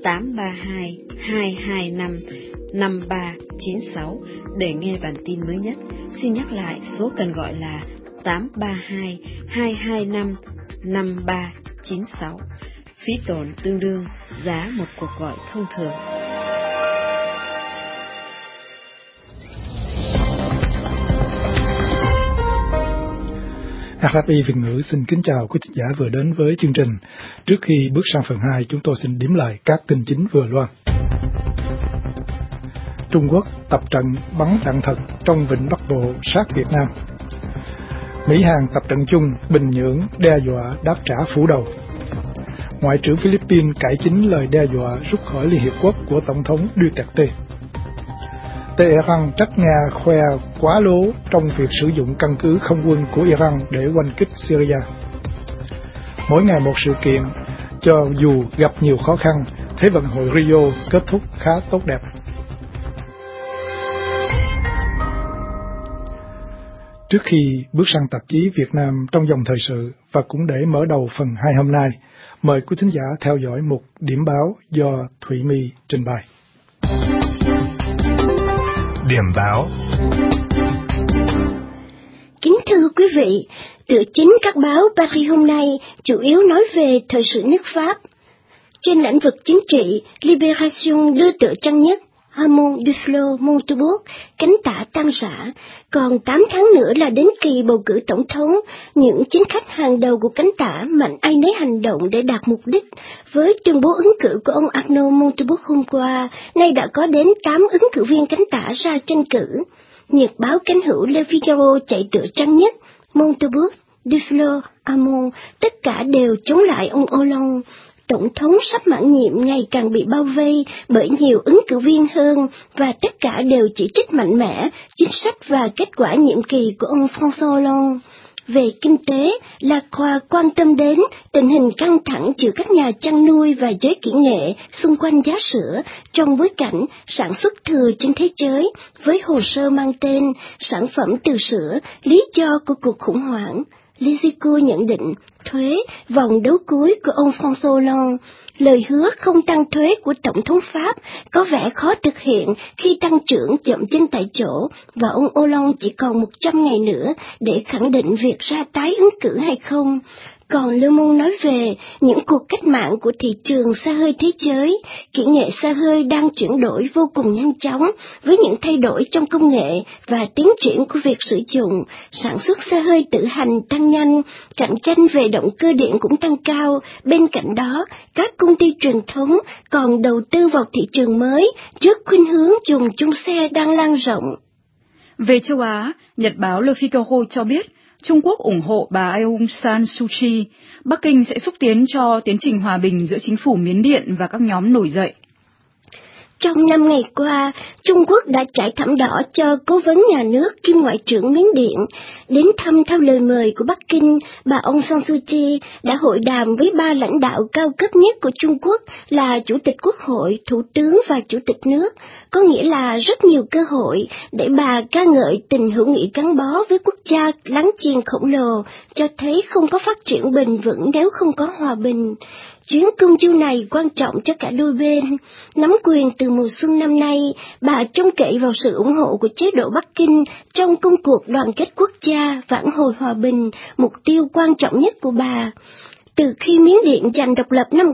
832-225-5396 để nghe bản tin mới nhất. Xin nhắc lại, số cần gọi là 832-225-5396. Phí tổn tương đương giá một cuộc gọi thông thường. RFI Việt ngữ xin kính chào quý thính giả vừa đến với chương trình. Trước khi bước sang phần 2, chúng tôi xin điểm lại các tin chính vừa loan. Trung Quốc tập trận bắn đạn thật trong vịnh Bắc Bộ sát Việt Nam. Mỹ Hàn tập trận chung, Bình Nhưỡng đe dọa đáp trả phủ đầu. Ngoại trưởng Philippines cải chính lời đe dọa rút khỏi Liên Hiệp Quốc của Tổng thống Duterte. Tehran trách Nga khoe quá lố trong việc sử dụng căn cứ không quân của Iran để oanh kích Syria. Mỗi ngày một sự kiện, cho dù gặp nhiều khó khăn, Thế vận hội Rio kết thúc khá tốt đẹp. Trước khi bước sang tạp chí Việt Nam trong dòng thời sự và cũng để mở đầu phần 2 hôm nay, mời quý thính giả theo dõi một điểm báo do Thụy My trình bày. Điểm báo. Kính thưa quý vị, tựa chính các báo Paris hôm nay chủ yếu nói về thời sự nước Pháp. Trên lĩnh vực chính trị, Libération đưa tựa trang nhất Hamon Duflo Montebourg cánh tả tan rã, còn 8 tháng nữa là đến kỳ bầu cử tổng thống, những chính khách hàng đầu của cánh tả mạnh ai nấy hành động để đạt mục đích. Với tuyên bố ứng cử của ông Arnaud Montebourg hôm qua, nay đã có đến 8 ứng cử viên cánh tả ra tranh cử. Nhật báo cánh hữu Le Figaro chạy tựa trang nhất Montebourg, Duflo, Hamon, tất cả đều chống lại ông Hollande. tổng thống sắp mãn nhiệm ngày càng bị bao vây bởi nhiều ứng cử viên hơn, và tất cả đều chỉ trích mạnh mẽ chính sách và kết quả nhiệm kỳ của ông François Hollande. Về kinh tế, Lacroix quan tâm đến tình hình căng thẳng giữa các nhà chăn nuôi và giới kỹ nghệ xung quanh giá sữa trong bối cảnh sản xuất thừa trên thế giới, với hồ sơ mang tên sản phẩm từ sữa, lý do của cuộc khủng hoảng. Lisico nhận định thuế vòng đấu cuối của ông François Hollande. Lời hứa không tăng thuế của Tổng thống Pháp có vẻ khó thực hiện khi tăng trưởng chậm chân tại chỗ, và ông Hollande chỉ còn 100 ngày nữa để khẳng định việc ra tái ứng cử hay không. Còn Le Monde nói về những cuộc cách mạng của thị trường xe hơi thế giới. Kỹ nghệ xe hơi đang chuyển đổi vô cùng nhanh chóng với những thay đổi trong công nghệ và tiến triển của việc sử dụng. Sản xuất xe hơi tự hành tăng nhanh, cạnh tranh về động cơ điện cũng tăng cao. Bên cạnh đó, các công ty truyền thống còn đầu tư vào thị trường mới trước khuynh hướng dùng chung xe đang lan rộng. Về châu Á, Nhật báo Le Figaro cho biết Trung Quốc ủng hộ bà Aung San Suu Kyi. Bắc Kinh sẽ xúc tiến cho tiến trình hòa bình giữa chính phủ Miến Điện và các nhóm nổi dậy. Trong 5 ngày qua, Trung Quốc đã trải thảm đỏ cho cố vấn nhà nước kiêm ngoại trưởng Miến Điện. Đến thăm theo lời mời của Bắc Kinh, bà Aung San Suu Kyi đã hội đàm với 3 lãnh đạo cao cấp nhất của Trung Quốc là Chủ tịch Quốc hội, Thủ tướng và Chủ tịch nước. Có nghĩa là rất nhiều cơ hội để bà ca ngợi tình hữu nghị gắn bó với quốc gia láng giềng khổng lồ, cho thấy không có phát triển bền vững nếu không có hòa bình. Chuyến công du này quan trọng cho cả đôi bên. Nắm quyền từ mùa xuân năm nay, bà trông cậy vào sự ủng hộ của chế độ Bắc Kinh trong công cuộc đoàn kết quốc gia, vãn hồi hòa bình, mục tiêu quan trọng nhất của bà. Từ khi Miến Điện giành độc lập năm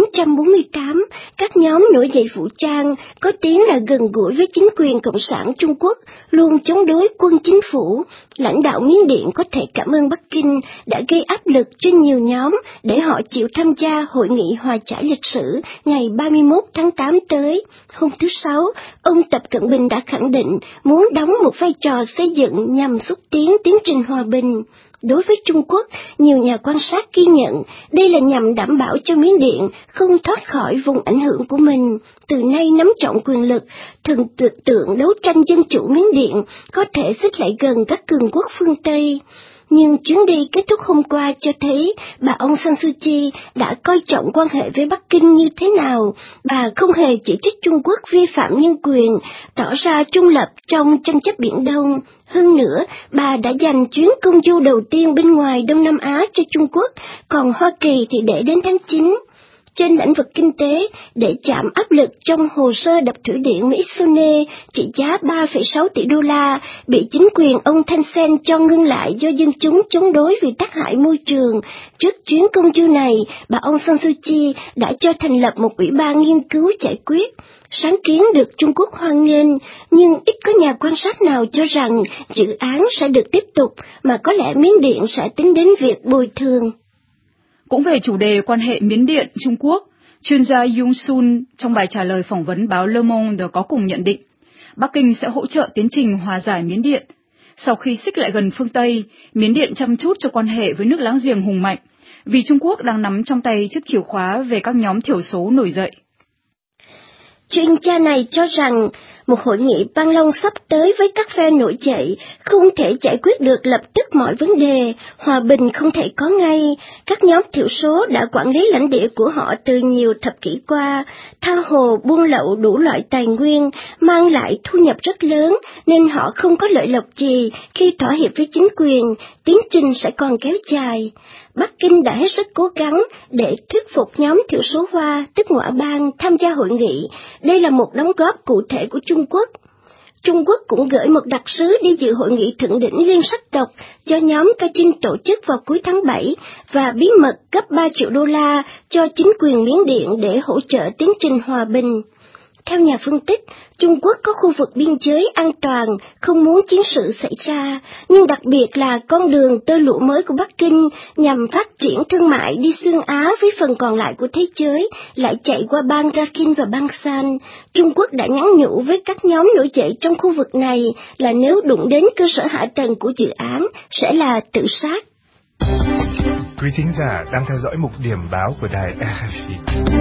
1948, các nhóm nổi dậy vũ trang có tiếng là gần gũi với chính quyền Cộng sản Trung Quốc, luôn chống đối quân chính phủ. Lãnh đạo Miến Điện có thể cảm ơn Bắc Kinh đã gây áp lực trên nhiều nhóm để họ chịu tham gia hội nghị hòa giải lịch sử ngày 31 tháng 8 tới. Hôm thứ Sáu, ông Tập Cận Bình đã khẳng định muốn đóng một vai trò xây dựng nhằm xúc tiến tiến trình hòa bình. Đối với Trung Quốc, nhiều nhà quan sát ghi nhận đây là nhằm đảm bảo cho Miến Điện không thoát khỏi vùng ảnh hưởng của mình. Từ nay nắm trọng quyền lực, thần tượng đấu tranh dân chủ Miến Điện có thể xích lại gần các cường quốc phương Tây. Nhưng chuyến đi kết thúc hôm qua cho thấy bà Aung San Suu Kyi đã coi trọng quan hệ với Bắc Kinh như thế nào. Bà không hề chỉ trích Trung Quốc vi phạm nhân quyền, tỏ ra trung lập trong tranh chấp Biển Đông. Hơn nữa, bà đã dành chuyến công du đầu tiên bên ngoài Đông Nam Á cho Trung Quốc, còn Hoa Kỳ thì để đến tháng 9. Trên lĩnh vực kinh tế, để giảm áp lực trong hồ sơ đập thủy điện Mỹ Sone trị giá 3,6 tỷ đô la bị chính quyền ông Thein Sein cho ngưng lại do dân chúng chống đối vì tác hại môi trường. Trước chuyến công du này, bà Aung San Suu Kyi đã cho thành lập một ủy ban nghiên cứu giải quyết. Sáng kiến được Trung Quốc hoan nghênh, nhưng ít có nhà quan sát nào cho rằng dự án sẽ được tiếp tục, mà có lẽ Miến Điện sẽ tính đến việc bồi thường. Cũng về chủ đề quan hệ Miến Điện Trung Quốc, chuyên gia Yung Sun trong bài trả lời phỏng vấn báo Le Monde có cùng nhận định Bắc Kinh sẽ hỗ trợ tiến trình hòa giải Miến Điện. Sau khi xích lại gần phương Tây, Miến Điện chăm chút cho quan hệ với nước láng giềng hùng mạnh, vì Trung Quốc đang nắm trong tay chiếc chìa khóa về các nhóm thiểu số nổi dậy. Chuyên gia này cho rằng một hội nghị Ban Long sắp tới với các phe nổi dậy không thể giải quyết được lập tức mọi vấn đề, hòa bình không thể có ngay. Các nhóm thiểu số đã quản lý lãnh địa của họ từ nhiều thập kỷ qua, tha hồ buôn lậu đủ loại tài nguyên, mang lại thu nhập rất lớn, nên họ không có lợi lộc gì khi thỏa hiệp với chính quyền, tiến trình sẽ còn kéo dài. Bắc Kinh đã hết sức cố gắng để thuyết phục nhóm thiểu số Hoa, tức Ngoại bang, tham gia hội nghị. Đây là một đóng góp cụ thể của Trung Quốc. Trung Quốc cũng gửi một đặc sứ đi dự hội nghị thượng đỉnh liên sắc tộc do nhóm Kachin tổ chức vào cuối tháng 7 và bí mật cấp 3 triệu đô la cho chính quyền Miến Điện để hỗ trợ tiến trình hòa bình. Theo nhà phân tích, Trung Quốc có khu vực biên giới an toàn, không muốn chiến sự xảy ra, nhưng đặc biệt là con đường tơ lụa mới của Bắc Kinh nhằm phát triển thương mại đi xuyên Á với phần còn lại của thế giới, lại chạy qua bang Rakhine và bang Shan. Trung Quốc đã nhắn nhủ với các nhóm nổi dậy trong khu vực này là nếu đụng đến cơ sở hạ tầng của dự án sẽ là tự sát. Quý thính giả đang theo dõi mục điểm báo của đài RFI.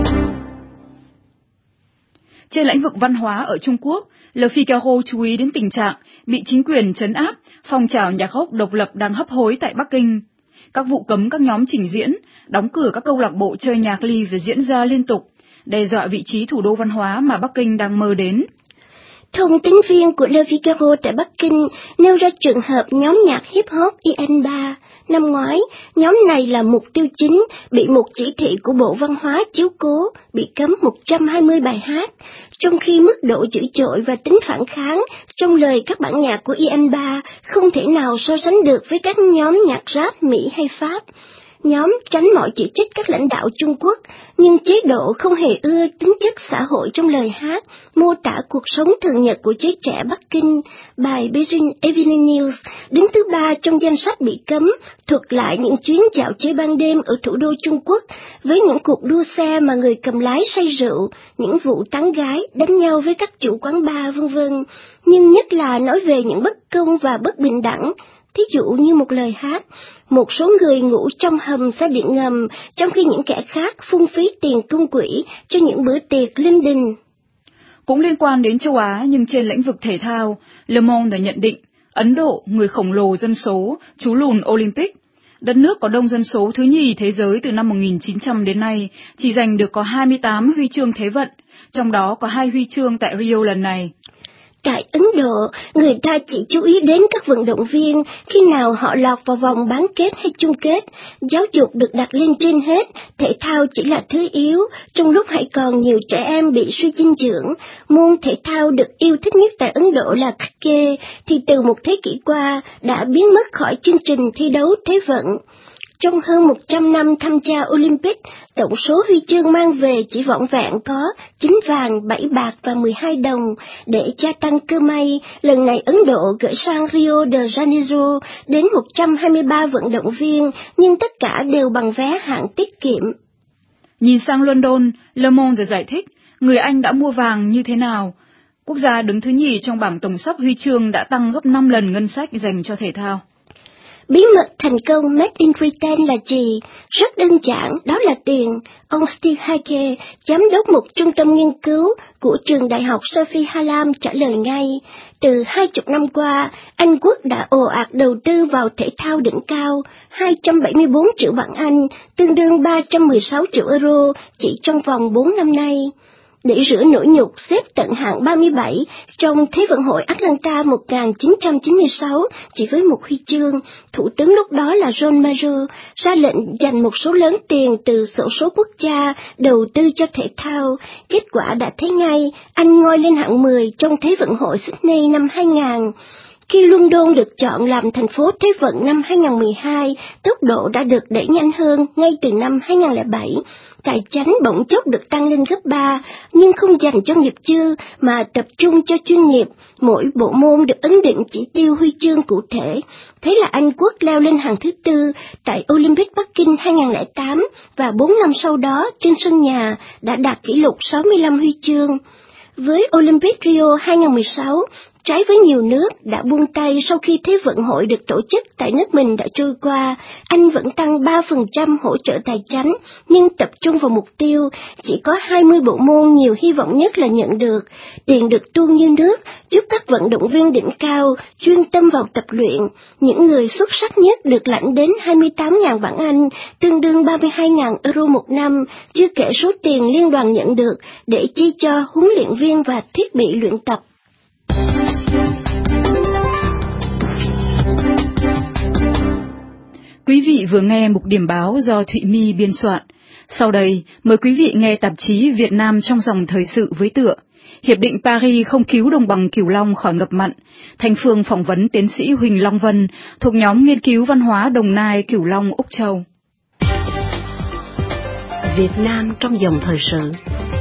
Trên lĩnh vực văn hóa ở Trung Quốc, Le Figaro chú ý đến tình trạng bị chính quyền trấn áp phong trào nhạc rock độc lập đang hấp hối tại Bắc Kinh. Các vụ cấm các nhóm trình diễn, đóng cửa các câu lạc bộ chơi nhạc live diễn ra liên tục, đe dọa vị trí thủ đô văn hóa mà Bắc Kinh đang mơ đến. Thông tín viên của Le Figaro tại Bắc Kinh nêu ra trường hợp nhóm nhạc hip-hop IN3. Năm ngoái, nhóm này là mục tiêu chính, bị một chỉ thị của Bộ Văn hóa chiếu cố, bị cấm 120 bài hát, trong khi mức độ dữ dội và tính phản kháng trong lời các bản nhạc của IN3 không thể nào so sánh được với các nhóm nhạc rap Mỹ hay Pháp. Nhóm tránh mọi chỉ trích các lãnh đạo Trung Quốc, nhưng chế độ không hề ưa tính chất xã hội trong lời hát, mô tả cuộc sống thường nhật của giới trẻ Bắc Kinh. Bài Beijing Evening News, đứng thứ 3 trong danh sách bị cấm, thuật lại những chuyến dạo chơi ban đêm ở thủ đô Trung Quốc, với những cuộc đua xe mà người cầm lái say rượu, những vụ tán gái, đánh nhau với các chủ quán bar v.v. Nhưng nhất là nói về những bất công và bất bình đẳng. Thí dụ như một lời hát, một số người ngủ trong hầm xe điện ngầm, trong khi những kẻ khác phung phí tiền công quỹ cho những bữa tiệc linh đình. Cũng liên quan đến châu Á nhưng trên lĩnh vực thể thao, Le Monde đã nhận định Ấn Độ, người khổng lồ dân số, trú lùn Olympic, đất nước có đông dân số thứ nhì thế giới từ năm 1900 đến nay, chỉ giành được có 28 huy chương thế vận, trong đó có 2 huy chương tại Rio lần này. Tại Ấn Độ, người ta chỉ chú ý đến các vận động viên khi nào họ lọt vào vòng bán kết hay chung kết. Giáo dục được đặt lên trên hết, thể thao chỉ là thứ yếu, trong lúc hãy còn nhiều trẻ em bị suy dinh dưỡng. Môn thể thao được yêu thích nhất tại Ấn Độ là cricket, thì từ một thế kỷ qua đã biến mất khỏi chương trình thi đấu thế vận. Trong hơn 100 năm tham gia Olympic, tổng số huy chương mang về chỉ vỏn vẹn có 9 vàng, 7 bạc và 12 đồng. Để gia tăng cơ may, lần này Ấn Độ gửi sang Rio de Janeiro đến 123 vận động viên, nhưng tất cả đều bằng vé hạng tiết kiệm. Nhìn sang London, Le Monde giải thích người Anh đã mua vàng như thế nào. Quốc gia đứng thứ nhì trong bảng tổng sắp huy chương đã tăng gấp 5 lần ngân sách dành cho thể thao. Bí mật thành công Made in Britain là gì? Rất đơn giản, đó là tiền. Ông Steve Hake, giám đốc một trung tâm nghiên cứu của trường đại học Sophie Hallam trả lời ngay. Từ 20 năm qua, Anh Quốc đã ồ ạt đầu tư vào thể thao đỉnh cao, 274 triệu bảng Anh, tương đương 316 triệu euro chỉ trong vòng 4 năm nay. Để rửa nỗi nhục xếp tận hạng 37 trong Thế vận hội Atlanta 1996 chỉ với một huy chương, Thủ tướng lúc đó là John Major ra lệnh dành một số lớn tiền từ xổ số quốc gia đầu tư cho thể thao. Kết quả đã thấy ngay, Anh ngoi lên hạng 10 trong Thế vận hội Sydney năm 2000. Khi London được chọn làm thành phố Thế vận năm 2012, tốc độ đã được đẩy nhanh hơn ngay từ năm 2007. Tài chánh bỗng chốc được tăng lên gấp 3, nhưng không dành cho nghiệp dư mà tập trung cho chuyên nghiệp. Mỗi bộ môn được ấn định chỉ tiêu huy chương cụ thể. Thế là Anh Quốc leo lên hàng thứ 4 tại Olympic Bắc Kinh 2008 và 4 năm sau đó trên sân nhà đã đạt kỷ lục 65 huy chương. Với Olympic Rio 2016, trái với nhiều nước đã buông tay sau khi Thế vận hội được tổ chức tại nước mình đã trôi qua, Anh vẫn tăng 3% hỗ trợ tài chánh, nhưng tập trung vào mục tiêu, chỉ có 20 bộ môn nhiều hy vọng nhất là nhận được. Tiền được tuôn như nước, giúp các vận động viên đỉnh cao chuyên tâm vào tập luyện. Những người xuất sắc nhất được lãnh đến 28.000 bảng Anh, tương đương 32.000 euro một năm, chưa kể số tiền liên đoàn nhận được để chi cho huấn luyện viên và thiết bị luyện tập. Quý vị vừa nghe mục điểm báo do Thụy My biên soạn. Sau đây, mời quý vị nghe tạp chí Việt Nam trong dòng thời sự với tựa Hiệp định Paris không cứu đồng bằng Cửu Long khỏi ngập mặn. Thành Phương phỏng vấn tiến sĩ Huỳnh Long Vân thuộc nhóm nghiên cứu văn hóa Đồng Nai Cửu Long Úc Châu. Việt Nam trong dòng thời sự.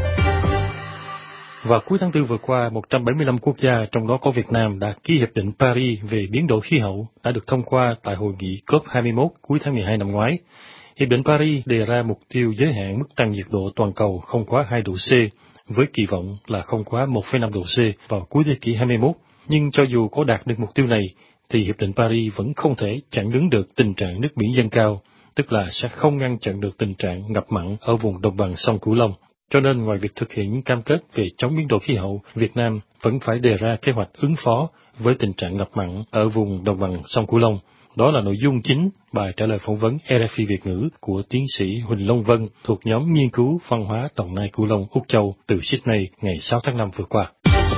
Vào cuối tháng 4 vừa qua, 175 quốc gia, trong đó có Việt Nam, đã ký Hiệp định Paris về biến đổi khí hậu, đã được thông qua tại hội nghị COP21 cuối tháng 12 năm ngoái. Hiệp định Paris đề ra mục tiêu giới hạn mức tăng nhiệt độ toàn cầu không quá 2 độ C, với kỳ vọng là không quá 1,5 độ C vào cuối thế kỷ 21. Nhưng cho dù có đạt được mục tiêu này, thì Hiệp định Paris vẫn không thể chặn đứng được tình trạng nước biển dâng cao, tức là sẽ không ngăn chặn được tình trạng ngập mặn ở vùng đồng bằng sông Cửu Long. Cho nên ngoài việc thực hiện những cam kết về chống biến đổi khí hậu, Việt Nam vẫn phải đề ra kế hoạch ứng phó với tình trạng ngập mặn ở vùng đồng bằng sông Cửu Long. Đó là nội dung chính bài trả lời phỏng vấn RFI Việt ngữ của tiến sĩ Huỳnh Long Vân thuộc nhóm nghiên cứu văn hóa Đồng Nai Cửu Long Úc Châu từ Sydney ngày 6 tháng 5 vừa qua.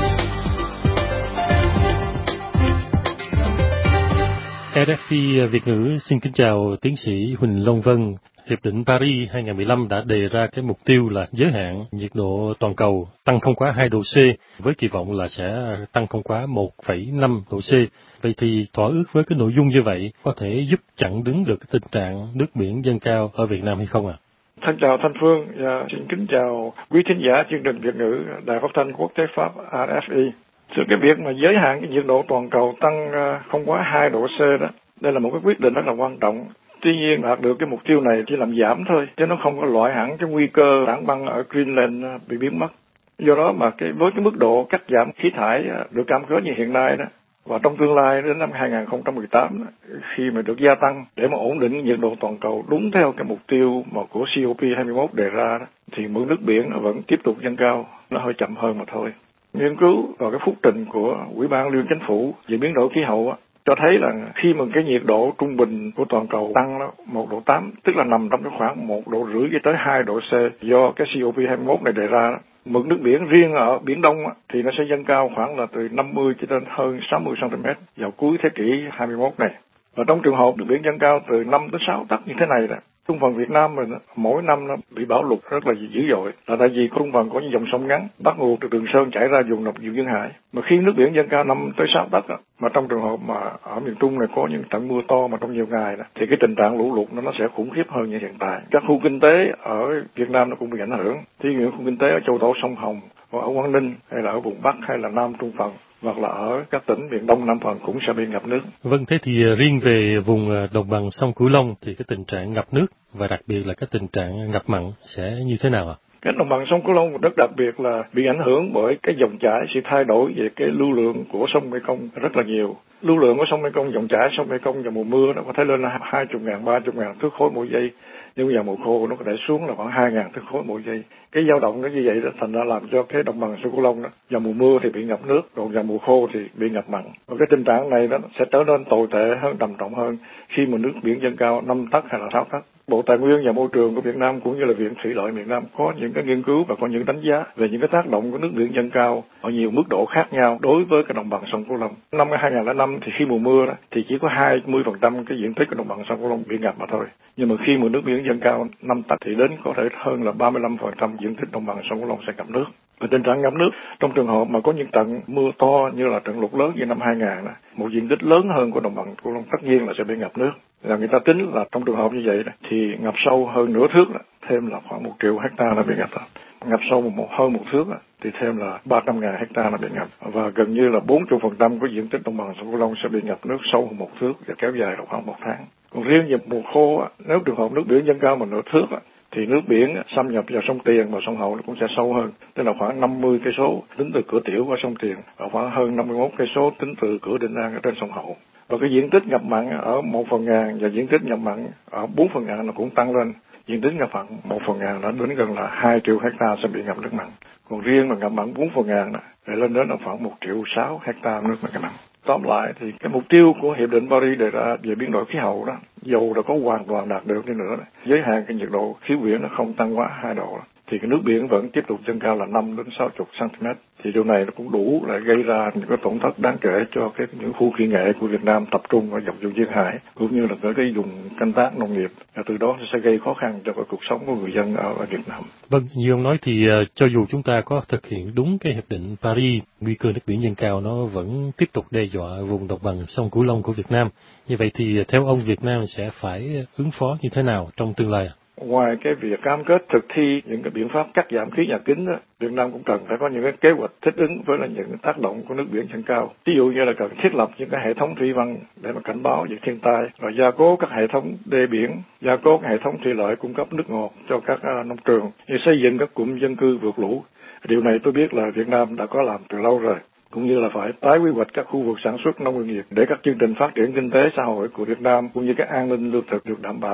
RFI Việt ngữ xin kính chào tiến sĩ Huỳnh Long Vân. Hiệp định Paris 2015 đã đề ra cái mục tiêu là giới hạn nhiệt độ toàn cầu tăng không quá 2 độ C, với kỳ vọng là sẽ tăng không quá 1,5 độ C. Vậy thì thỏa ước với cái nội dung như vậy có thể giúp chặn đứng được cái tình trạng nước biển dâng cao ở Việt Nam hay không ạ? Thân chào Thanh Phương và xin kính chào quý thính giả chương trình Việt ngữ Đài Phát thanh Quốc tế Pháp RFI. Sự cái việc mà giới hạn cái nhiệt độ toàn cầu tăng không quá 2 độ C đó, đây là một cái quyết định rất là quan trọng. Tuy nhiên đạt được cái mục tiêu này chỉ làm giảm thôi, chứ nó không có loại hẳn cái nguy cơ tảng băng ở Greenland bị biến mất. Do đó mà với cái mức độ cắt giảm khí thải được cam kết như hiện nay đó, và trong tương lai đến năm 2018 khi mà được gia tăng để mà ổn định nhiệt độ toàn cầu đúng theo cái mục tiêu mà của COP21 đề ra đó, thì mực nước biển nó vẫn tiếp tục dâng cao, nó hơi chậm hơn mà thôi. Nghiên cứu vào cái phúc trình của Ủy ban Liên Chính phủ về biến đổi khí hậu cho thấy là khi mà cái nhiệt độ trung bình của toàn cầu tăng 1,8 độ, tức là nằm trong cái khoảng 1,5 độ cho tới 2 độ C do cái COP21 này đề ra đó. Mực nước biển riêng ở Biển Đông thì nó sẽ dâng cao khoảng là từ 50 cho đến hơn 60 cm vào cuối thế kỷ 21 này. Và trong trường hợp nước biển dâng cao từ 5 đến 6 tấc như thế này đó, trung phần Việt Nam mình mỗi năm nó bị bão lụt rất là dữ dội, là tại vì trung phần có những dòng sông ngắn bắt nguồn từ Trường Sơn chảy ra vùng Độc Duyên Hải. Mà khi nước biển dâng cao 5 tới 6 tấc mà trong trường hợp mà ở miền Trung này có những trận mưa to mà trong nhiều ngày đó, thì cái tình trạng lũ lụt nó sẽ khủng khiếp hơn như hiện tại. Các khu kinh tế ở Việt Nam nó cũng bị ảnh hưởng. Thí dụ khu kinh tế ở Châu Thổ, Sông Hồng, ở Quảng Ninh hay là ở vùng Bắc hay là Nam Trung phần, hoặc là ở các tỉnh miền Đông Nam phần cũng sẽ bị ngập nước. Vâng, thế thì riêng về vùng đồng bằng sông Cửu Long thì cái tình trạng ngập nước và đặc biệt là cái tình trạng ngập mặn sẽ như thế nào ạ? Cái đồng bằng sông Cửu Long rất đặc biệt là bị ảnh hưởng bởi cái dòng chảy, sự thay đổi về cái lưu lượng của sông Mekong rất là nhiều. Lưu lượng của sông Mekong, dòng chảy sông Mekong vào mùa mưa nó có thể lên là 20.000, 30.000 thước khối mỗi giây. Nhưng vào mùa khô nó có thể xuống là khoảng 2.000 thước khối mỗi giây. Cái dao động nó như vậy đó thành ra làm cho cái đồng bằng sông Cửu Long đó vào mùa mưa thì bị ngập nước, còn vào mùa khô thì bị ngập mặn. Và cái tình trạng này đó sẽ trở nên tồi tệ hơn, trầm trọng hơn khi mà nước biển dâng cao 5 tấc hay là 6 tấc. Bộ Tài nguyên và Môi trường của Việt Nam cũng như là Viện Thủy lợi miền Nam có những cái nghiên cứu và có những đánh giá về những cái tác động của nước biển dâng cao ở nhiều mức độ khác nhau đối với cái đồng bằng sông Cửu Long. Năm 2005 thì khi mùa mưa đó, thì chỉ có 20% cái diện tích của đồng bằng sông Cửu Long bị ngập mà thôi. Nhưng mà khi mà nước biển dâng cao 5 tấc thì đến có thể hơn là 35% diện tích đồng bằng sông Cửu Long sẽ ngập nước. Và tình trạng ngập nước trong trường hợp mà có những trận mưa to như là trận lụt lớn như năm 2000 đó, một diện tích lớn hơn của đồng bằng Cửu Long tất nhiên là sẽ bị ngập nước. Là người ta tính là trong trường hợp như vậy đó, thì ngập sâu hơn nửa thước đó, thêm là khoảng 1 triệu hectare là bị ngập. Ngập sâu hơn 1 thước đó, thì thêm là 300.000 hectare là bị ngập, và gần như là 40% của diện tích đồng bằng sông Cửu Long sẽ bị ngập nước sâu hơn 1 thước và kéo dài là khoảng 1 tháng. Còn riêng về mùa khô, nếu trường hợp nước biển dâng cao mà nửa thước thì nước biển xâm nhập vào sông Tiền và sông Hậu nó cũng sẽ sâu hơn, tức là khoảng 50 cây số tính từ cửa Tiểu qua sông Tiền và khoảng hơn 51 cây số tính từ cửa Định An ở trên sông Hậu. Và cái diện tích ngập mặn ở 1/1000 và diện tích ngập mặn ở 4/1000 nó cũng tăng lên. Diện tích ngập mặn 1/1000 nó đến gần là 2 triệu hectare sẽ bị ngập nước mặn. Còn riêng mà ngập mặn 4/1000 thì lên đến là khoảng 1,6 triệu hectare nước mặn. Tóm lại thì cái mục tiêu của Hiệp định Paris đề ra về biến đổi khí hậu đó, dầu đã có hoàn toàn đạt được đi nữa, giới hạn cái nhiệt độ khí quyển nó không tăng quá 2 độ, thì cái nước biển vẫn tiếp tục dâng cao là 5 đến 60 cm. Thì điều này nó cũng đủ để gây ra những cái tổn thất đáng kể cho những khu kỹ nghệ của Việt Nam tập trung ở dọc vùng duyên hải cũng như là cái vùng canh tác nông nghiệp, và từ đó sẽ gây khó khăn cho cái cuộc sống của người dân ở Việt Nam. Vâng, như ông nói thì cho dù chúng ta có thực hiện đúng cái hiệp định Paris, nguy cơ nước biển dâng cao nó vẫn tiếp tục đe dọa vùng đồng bằng sông Cửu Long của Việt Nam. Như vậy thì theo ông, Việt Nam sẽ phải ứng phó như thế nào trong tương lai? Ngoài cái việc cam kết thực thi những cái biện pháp cắt giảm khí nhà kính đó, Việt Nam cũng cần phải có những cái kế hoạch thích ứng với những tác động của nước biển dâng cao. Ví dụ như là cần thiết lập những cái hệ thống thủy văn để mà cảnh báo về thiên tai, rồi gia cố các hệ thống đê biển, gia cố hệ thống thủy lợi cung cấp nước ngọt cho các nông trường, như xây dựng các cụm dân cư vượt lũ. Điều này tôi biết là Việt Nam đã có làm từ lâu rồi, cũng như là phải tái quy hoạch các khu vực sản xuất nông nghiệp để các chương trình phát triển kinh tế xã hội của Việt Nam cũng như các an ninh lương thực được đảm bảo.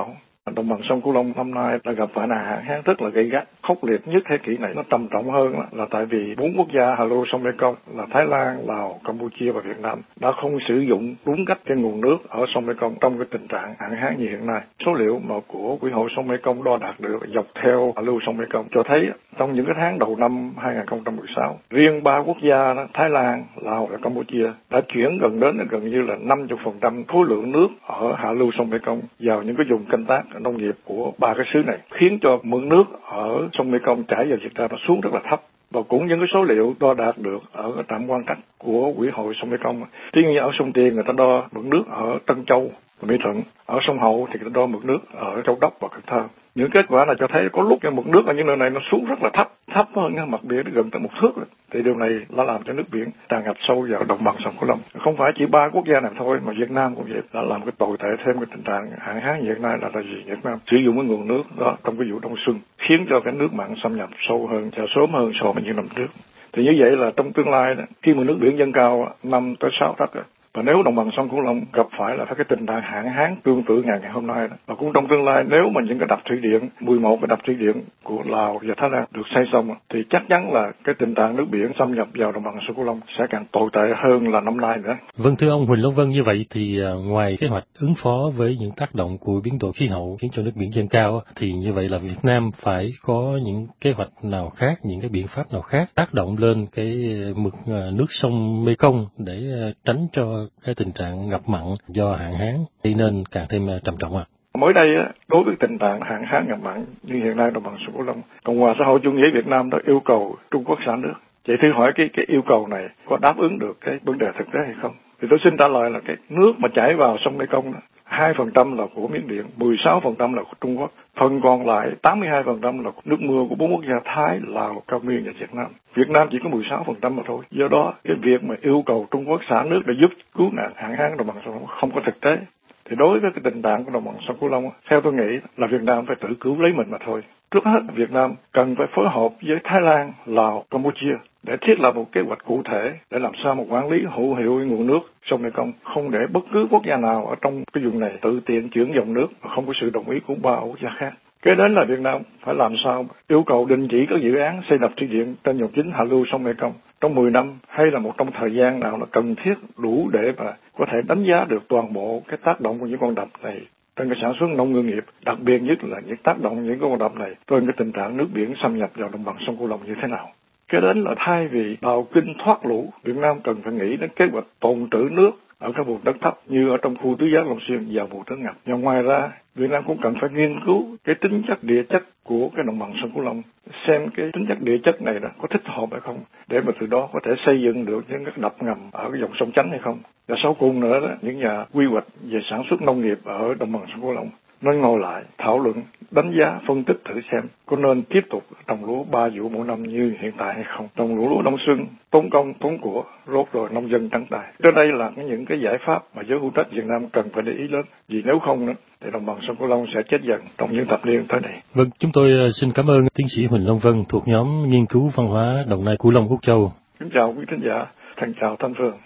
Đồng bằng sông Cửu Long năm nay đã gặp phải hạn hán rất là gay gắt, khốc liệt nhất thế kỷ này. Nó trầm trọng hơn là tại vì 4 quốc gia hạ lưu sông Mekong là Thái Lan, Lào, Campuchia và Việt Nam đã không sử dụng đúng cách cái nguồn nước ở sông Mekong trong cái tình trạng hạn hán như hiện nay. Số liệu mà của Quỹ hội sông Mekong đo đạt được dọc theo hạ lưu sông Mekong cho thấy trong những cái tháng đầu năm 2016, riêng 3 quốc gia đó, Thái Lan, Lào và Campuchia đã chuyển gần như là 50% khối lượng nước ở hạ lưu sông Mekong vào những cái vùng canh tác nông nghiệp của 3 cái xứ này, khiến cho mực nước ở sông Mekong chảy vào Việt Nam nó xuống rất là thấp. Và cũng những cái số liệu đo đạt được ở cái trạm quan trắc của Quỹ hội sông Mekong, tuy nhiên ở sông Tiền người ta đo mực nước ở Tân Châu và Mỹ Thuận, ở sông Hậu thì người ta đo mực nước ở Châu Đốc và Cần Thơ. Những kết quả này cho thấy có lúc cái mực nước ở những nơi này nó xuống rất là thấp hơn mặt biển gần tới 1 thước. Thì điều này đã làm cho nước biển tràn ngập sâu vào đồng bằng sông Cửu Long. Không phải chỉ 3 quốc gia này thôi mà Việt Nam cũng vậy, đã làm cái tồi tệ thêm cái tình trạng hạn hán hiện nay là tại vì Việt Nam sử dụng cái nguồn nước đó trong cái vụ đông xuân, khiến cho cái nước mặn xâm nhập sâu hơn và sớm hơn so với những năm trước. Thì như vậy là trong tương lai đó, khi mà nước biển dâng cao 5 tới 6 tấc, và nếu đồng bằng sông Cửu Long gặp phải là cái tình trạng hạn hán tương tự ngày hôm nay đó, và cũng trong tương lai nếu mà những cái đập thủy điện, 11 cái đập thủy điện của Lào và Thái Lan được xây xong thì chắc chắn là cái tình trạng nước biển xâm nhập vào đồng bằng sông Cửu Long sẽ càng tồi tệ hơn là năm nay nữa. Vâng, thưa ông Huỳnh Long Vân, như vậy thì ngoài kế hoạch ứng phó với những tác động của biến đổi khí hậu khiến cho nước biển dâng cao, thì như vậy là Việt Nam phải có những kế hoạch nào khác, những cái biện pháp nào khác tác động lên cái mực nước sông Mekong để tránh cho cái tình trạng ngập mặn do hạn hán gây nên càng thêm trầm trọng ạ? Mới đây đối với tình trạng hạn hán ngập mặn như hiện nay đồng bằng sông Cửu Long, Cộng hòa xã hội chủ nghĩa Việt Nam đã yêu cầu Trung Quốc xả nước. Vậy thử hỏi cái yêu cầu này có đáp ứng được cái vấn đề thực tế hay không? Thì tôi xin trả lời là cái nước mà chảy vào sông Mekong 2% là của Miến Điện, 16% là của Trung Quốc, phần còn lại 82% là nước mưa của 4 quốc gia Thái, Lào, Campuchia và Việt Nam. Việt Nam chỉ có 16% mà thôi. Do đó cái việc mà yêu cầu Trung Quốc xả nước để giúp cứu nạn hạn hán đồng bằng sông không có thực tế. Thì đối với cái tình trạng của đồng bằng sông Cửu Long, theo tôi nghĩ là Việt Nam phải tự cứu lấy mình mà thôi. Trước hết, Việt Nam cần phải phối hợp với Thái Lan, Lào, Campuchia để thiết lập một kế hoạch cụ thể để làm sao mà quản lý hữu hiệu nguồn nước sông Mekong, không để bất cứ quốc gia nào ở trong cái vùng này tự tiện chuyển dòng nước mà không có sự đồng ý của 3 quốc gia khác. Kế đến là Việt Nam phải làm sao yêu cầu đình chỉ các dự án xây đập thủy điện trên dòng chính hạ lưu sông Mekong trong 10 năm hay là một trong thời gian nào là cần thiết đủ để mà có thể đánh giá được toàn bộ cái tác động của những con đập này trên cái sản xuất nông ngư nghiệp, đặc biệt nhất là những tác động những con đập này trên cái tình trạng nước biển xâm nhập vào đồng bằng sông Cửu Long như thế nào. Kế đến là thay vì đào kênh thoát lũ, Việt Nam cần phải nghĩ đến kế hoạch tồn trữ nước ở các vùng đất thấp như ở trong khu tứ giác Long Xuyên vào mùa nước ngập. Nhưng ngoài ra, Việt Nam cũng cần phải nghiên cứu cái tính chất địa chất của cái đồng bằng sông Cửu Long, xem cái tính chất địa chất này có thích hợp hay không, để mà từ đó có thể xây dựng được những cái đập ngầm ở cái dòng sông Chánh hay không. Và sau cùng nữa đó, những nhà quy hoạch về sản xuất nông nghiệp ở đồng bằng sông Cửu Long nên ngồi lại thảo luận, đánh giá, phân tích thử xem có nên tiếp tục trồng lúa 3 vụ mỗi năm như hiện tại hay không. Trồng lúa đông xuân tốn công tốn của, rốt rồi nông dân trắng tay. Trên đây là những cái giải pháp mà giới hữu trách Việt Nam cần phải để ý đến, vì nếu không nữa thì đồng bằng sông Cửu Long sẽ chết dần trong những thập niên tới đây. Vâng, chúng tôi xin cảm ơn tiến sĩ Huỳnh Long Vân thuộc nhóm nghiên cứu văn hóa Đồng Nai Cửu Long Úc Châu. Kính chào quý khán giả, thân chào Thanh Phương.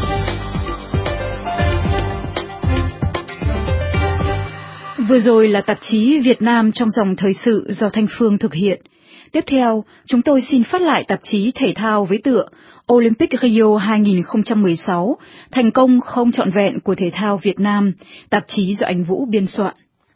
Vừa rồi là tạp chí Việt Nam trong dòng thời sự do Thanh Phương thực hiện. Tiếp theo, chúng tôi xin phát lại tạp chí thể thao với tựa Olympic Rio 2016, thành công không trọn vẹn của thể thao Việt Nam, tạp chí do Anh Vũ biên soạn.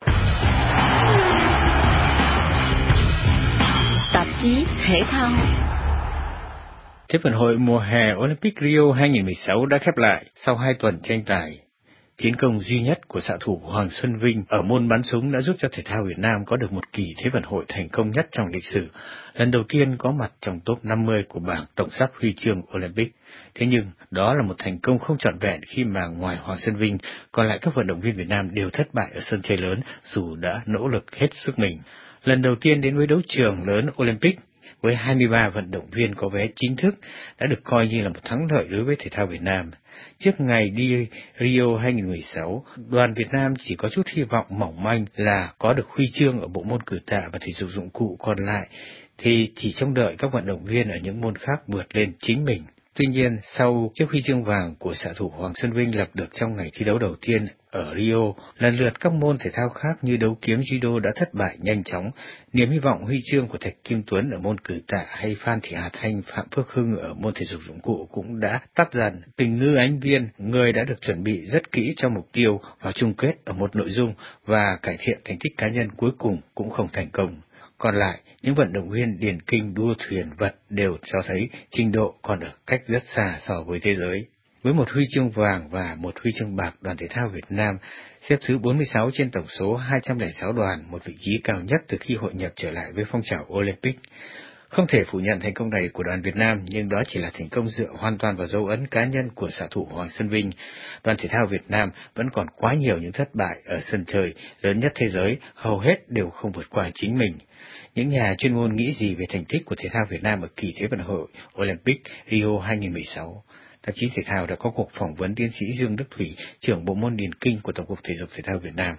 Tạp chí thể thao. Thế vận hội mùa hè Olympic Rio 2016 đã khép lại sau 2 tuần tranh tài. Chiến công duy nhất của xạ thủ Hoàng Xuân Vinh ở môn bắn súng đã giúp cho thể thao Việt Nam có được một kỳ Thế vận hội thành công nhất trong lịch sử, lần đầu tiên có mặt trong top 50 của bảng tổng sắp huy chương Olympic. Thế nhưng, đó là một thành công không trọn vẹn khi mà ngoài Hoàng Xuân Vinh, còn lại các vận động viên Việt Nam đều thất bại ở sân chơi lớn dù đã nỗ lực hết sức mình. Lần đầu tiên đến với đấu trường lớn Olympic, với 23 vận động viên có vé chính thức đã được coi như là một thắng lợi đối với thể thao Việt Nam. Trước ngày đi Rio 2016, đoàn Việt Nam chỉ có chút hy vọng mỏng manh là có được huy chương ở bộ môn cử tạ và thể dục dụng cụ, còn lại thì chỉ trông đợi các vận động viên ở những môn khác vượt lên chính mình. Tuy nhiên, sau chiếc huy chương vàng của xạ thủ Hoàng Xuân Vinh lập được trong ngày thi đấu đầu tiên ở Rio, lần lượt các môn thể thao khác như đấu kiếm, judo đã thất bại nhanh chóng. Niềm hy vọng huy chương của Thạch Kim Tuấn ở môn cử tạ hay Phan Thị Hà Thanh, Phạm Phước Hưng ở môn thể dục dụng cụ cũng đã tắt dần. Tình Ngư Ánh Viên, người đã được chuẩn bị rất kỹ cho mục tiêu vào chung kết ở một nội dung và cải thiện thành tích cá nhân cuối cùng cũng không thành công. Còn lại, những vận động viên điền kinh, đua thuyền, vật đều cho thấy trình độ còn ở cách rất xa so với thế giới. Với một huy chương vàng và một huy chương bạc, đoàn thể thao Việt Nam xếp thứ 46 trên tổng số 206 đoàn, một vị trí cao nhất từ khi hội nhập trở lại với phong trào Olympic. Không thể phủ nhận thành công này của đoàn Việt Nam, nhưng đó chỉ là thành công dựa hoàn toàn vào dấu ấn cá nhân của xạ thủ Hoàng Xuân Vinh. Đoàn thể thao Việt Nam vẫn còn quá nhiều những thất bại ở sân chơi lớn nhất thế giới, hầu hết đều không vượt qua chính mình. Những nhà chuyên môn nghĩ gì về thành tích của thể thao Việt Nam ở kỳ Thế vận hội Olympic Rio 2016? Tạp chí Thể thao đã có cuộc phỏng vấn tiến sĩ Dương Đức Thủy, trưởng bộ môn điền kinh của Tổng cục Thể dục Thể thao Việt Nam.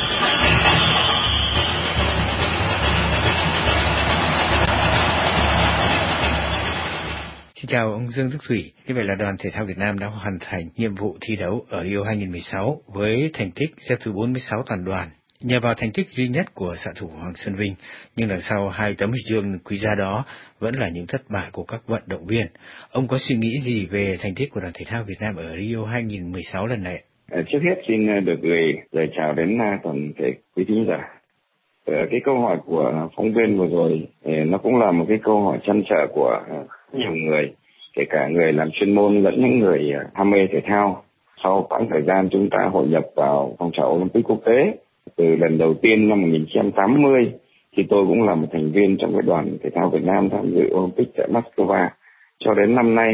Xin chào ông Dương Đức Thủy. Như vậy là đoàn thể thao Việt Nam đã hoàn thành nhiệm vụ thi đấu ở Rio 2016 với thành tích xếp thứ 46 toàn đoàn. Nhờ vào thành tích duy nhất của xạ thủ Hoàng Xuân Vinh, nhưng đằng sau hai tấm huy chương quý giá đó vẫn là những thất bại của các vận động viên. Ông có suy nghĩ gì về thành tích của đoàn thể thao Việt Nam ở Rio 2016 lần này? Trước hết xin được gửi lời chào đến toàn thể quý thính giả. Cái câu hỏi của phóng viên vừa rồi nó cũng là một cái câu hỏi trăn trở của nhiều người, kể cả người làm chuyên môn lẫn những người ham mê thể thao. Sau khoảng thời gian chúng ta hội nhập vào phong trào Olympic quốc tế, từ lần đầu tiên năm 1980 thì tôi cũng là một thành viên trong cái đoàn thể thao Việt Nam tham dự Olympic tại Moscow, cho đến năm nay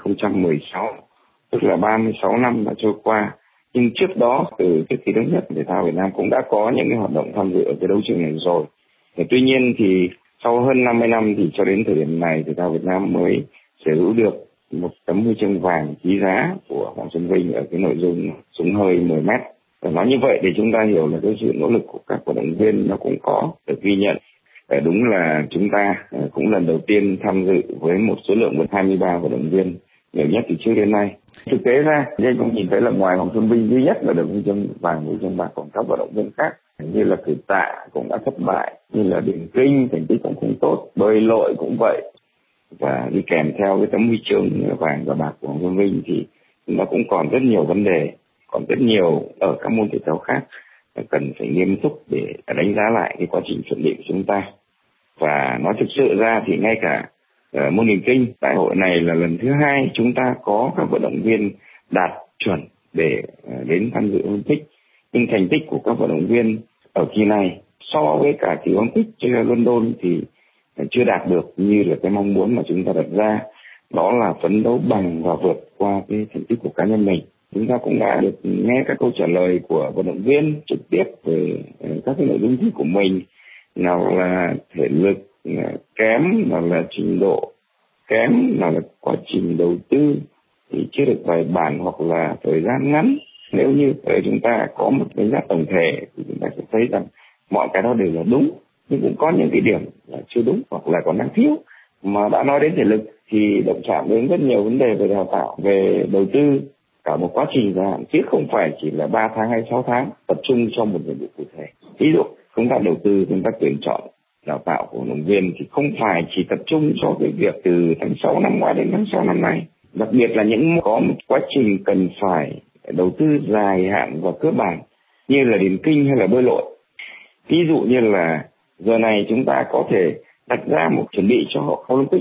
2016, tức là 36 năm đã trôi qua. Nhưng trước đó, từ cái kỳ thứ nhất, thể thao Việt Nam cũng đã có những cái hoạt động tham dự ở cái đấu trường này rồi. Tuy nhiên thì sau hơn 50 năm thì cho đến thời điểm này, thể thao Việt Nam mới sở hữu được một tấm huy chương vàng quý giá của Hoàng Xuân Vinh ở cái nội dung súng hơi 10 mét. Và nói như vậy để chúng ta hiểu là cái sự nỗ lực của các vận động viên nó cũng có được ghi nhận. Đúng là chúng ta cũng lần đầu tiên tham dự với một số lượng 23 vận động viên, nhiều nhất từ trước đến nay. Thực tế ra, anh cũng nhìn thấy là ngoài Hoàng Xuân Vinh duy nhất là được huy chương vàng, huy chương bạc, còn các vận động viên khác như là cử tạ cũng đã thất bại, như là điền kinh thành tích cũng không tốt, bơi lội cũng vậy. Và đi kèm theo cái tấm huy chương vàng và bạc của Hoàng Xuân Vinh thì nó cũng còn rất nhiều vấn đề, còn rất nhiều ở các môn thể thao khác cần phải nghiêm túc để đánh giá lại cái quá trình chuẩn bị của chúng ta. Và nói thực sự ra thì ngay cả môn điền kinh, đại hội này là lần thứ 2 chúng ta có các vận động viên đạt chuẩn để đến tham dự Olympic. Nhưng thành tích của các vận động viên ở kỳ này so với cả kỳ Olympic London thì chưa đạt được như là cái mong muốn mà chúng ta đặt ra. Đó là phấn đấu bằng và vượt qua cái thành tích của cá nhân mình. Chúng ta cũng đã được nghe các câu trả lời của vận động viên trực tiếp về các cái nội dung thi của mình, nào là thể lực kém, nào là trình độ kém, nào là quá trình đầu tư thì chưa được bài bản hoặc là thời gian ngắn. Nếu như chúng ta có một đánh giá tổng thể thì chúng ta sẽ thấy rằng mọi cái đó đều là đúng, nhưng cũng có những cái điểm là chưa đúng hoặc là còn đang thiếu. Mà đã nói đến thể lực thì động chạm đến rất nhiều vấn đề về đào tạo, về đầu tư, cả một quá trình dài hạn, chứ không phải chỉ là 3 tháng hay 6 tháng tập trung trong một nhiệm vụ cụ thể. Ví dụ chúng ta đầu tư, chúng ta tuyển chọn đào tạo của vận động viên thì không phải chỉ tập trung cho cái việc từ tháng 6 năm ngoái đến tháng 6 năm nay. Đặc biệt là những có một quá trình cần phải đầu tư dài hạn và cơ bản như là điền kinh hay là bơi lội. Ví dụ như là giờ này chúng ta có thể đặt ra một chuẩn bị cho Olympic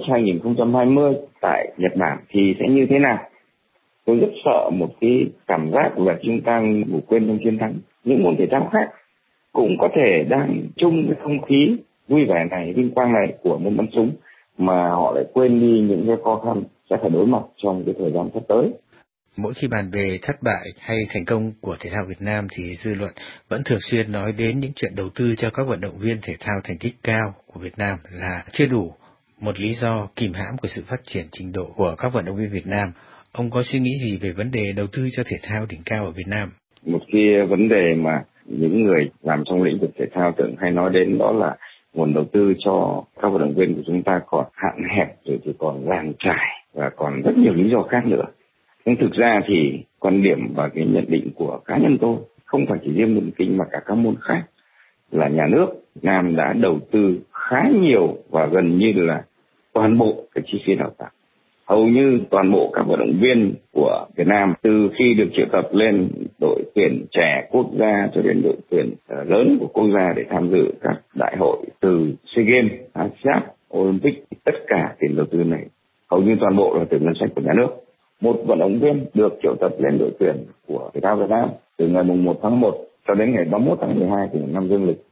2020 tại Nhật Bản thì sẽ như thế nào? Tôi rất sợ một cái cảm giác là chúng ta ngủ quên trong chiến thắng. Những môn thể thao khác cũng có thể đang chung cái không khí vui vẻ này, vinh quang này của môn bắn súng mà họ lại quên đi những cái khó khăn sẽ phải đối mặt trong cái thời gian sắp tới. Mỗi khi bàn về thất bại hay thành công của thể thao Việt Nam thì dư luận vẫn thường xuyên nói đến những chuyện đầu tư cho các vận động viên thể thao thành tích cao của Việt Nam là chưa đủ, một lý do kìm hãm của sự phát triển trình độ của các vận động viên Việt Nam. Ông có suy nghĩ gì về vấn đề đầu tư cho thể thao đỉnh cao ở Việt Nam? Một cái vấn đề mà những người làm trong lĩnh vực thể thao thường hay nói đến đó là nguồn đầu tư cho các vận động viên của chúng ta còn hạn hẹp rồi thì còn dàn trải. và còn rất nhiều lý do khác nữa. Nhưng thực ra thì quan điểm và cái nhận định của cá nhân tôi, không phải chỉ riêng môn Kinh mà cả các môn khác, là nhà nước Việt Nam đã đầu tư khá nhiều và gần như là toàn bộ cái chi phí đào tạo. Hầu như toàn bộ các vận động viên của Việt Nam từ khi được triệu tập lên đội tuyển trẻ quốc gia cho đến đội tuyển lớn của quốc gia để tham dự các đại hội từ SEA Games, ASEAN, Olympic, tất cả tiền đầu tư này hầu như toàn bộ là từ ngân sách của nhà nước. Một vận động viên được triệu tập lên đội tuyển của thể thao Việt Nam từ ngày 1 tháng 1 cho đến ngày 31 tháng 12 của năm dương lịch,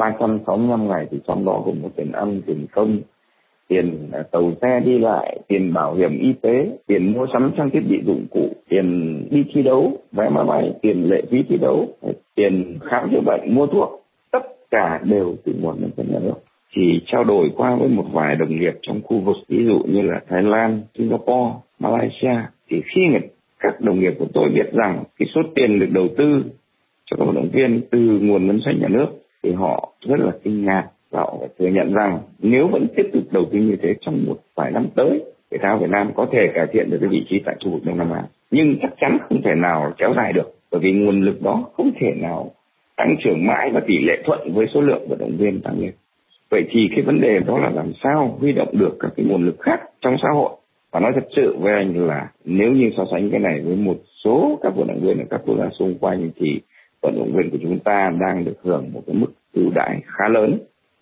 365 ngày, thì trong đó gồm có tiền ăn, tiền công, tiền tàu xe đi lại, tiền bảo hiểm y tế, tiền mua sắm trang thiết bị dụng cụ, tiền đi thi đấu, vé máy bay, tiền lệ phí thi đấu, tiền khám chữa bệnh, mua thuốc, tất cả đều từ nguồn ngân sách nhà nước. Chỉ trao đổi qua với một vài đồng nghiệp trong khu vực, ví dụ như là Thái Lan, Singapore, Malaysia, thì khi các đồng nghiệp của tôi biết rằng cái số tiền được đầu tư cho các vận động viên từ nguồn ngân sách nhà nước thì họ rất là kinh ngạc, và họ phải thừa nhận rằng nếu vẫn tiếp tục đầu tư như thế trong một vài năm tới, thể thao Việt Nam có thể cải thiện được cái vị trí tại khu vực Đông Nam Á, nhưng chắc chắn không thể nào kéo dài được, bởi vì nguồn lực đó không thể nào tăng trưởng mãi và tỷ lệ thuận với số lượng vận động viên tăng lên. Vậy thì cái vấn đề đó là làm sao huy động được các cái nguồn lực khác trong xã hội. Và nói thật sự với anh là nếu như so sánh cái này với một số các vận động viên ở các quốc gia xung quanh thì vận động viên của chúng ta đang được hưởng một cái mức ưu đãi khá lớn.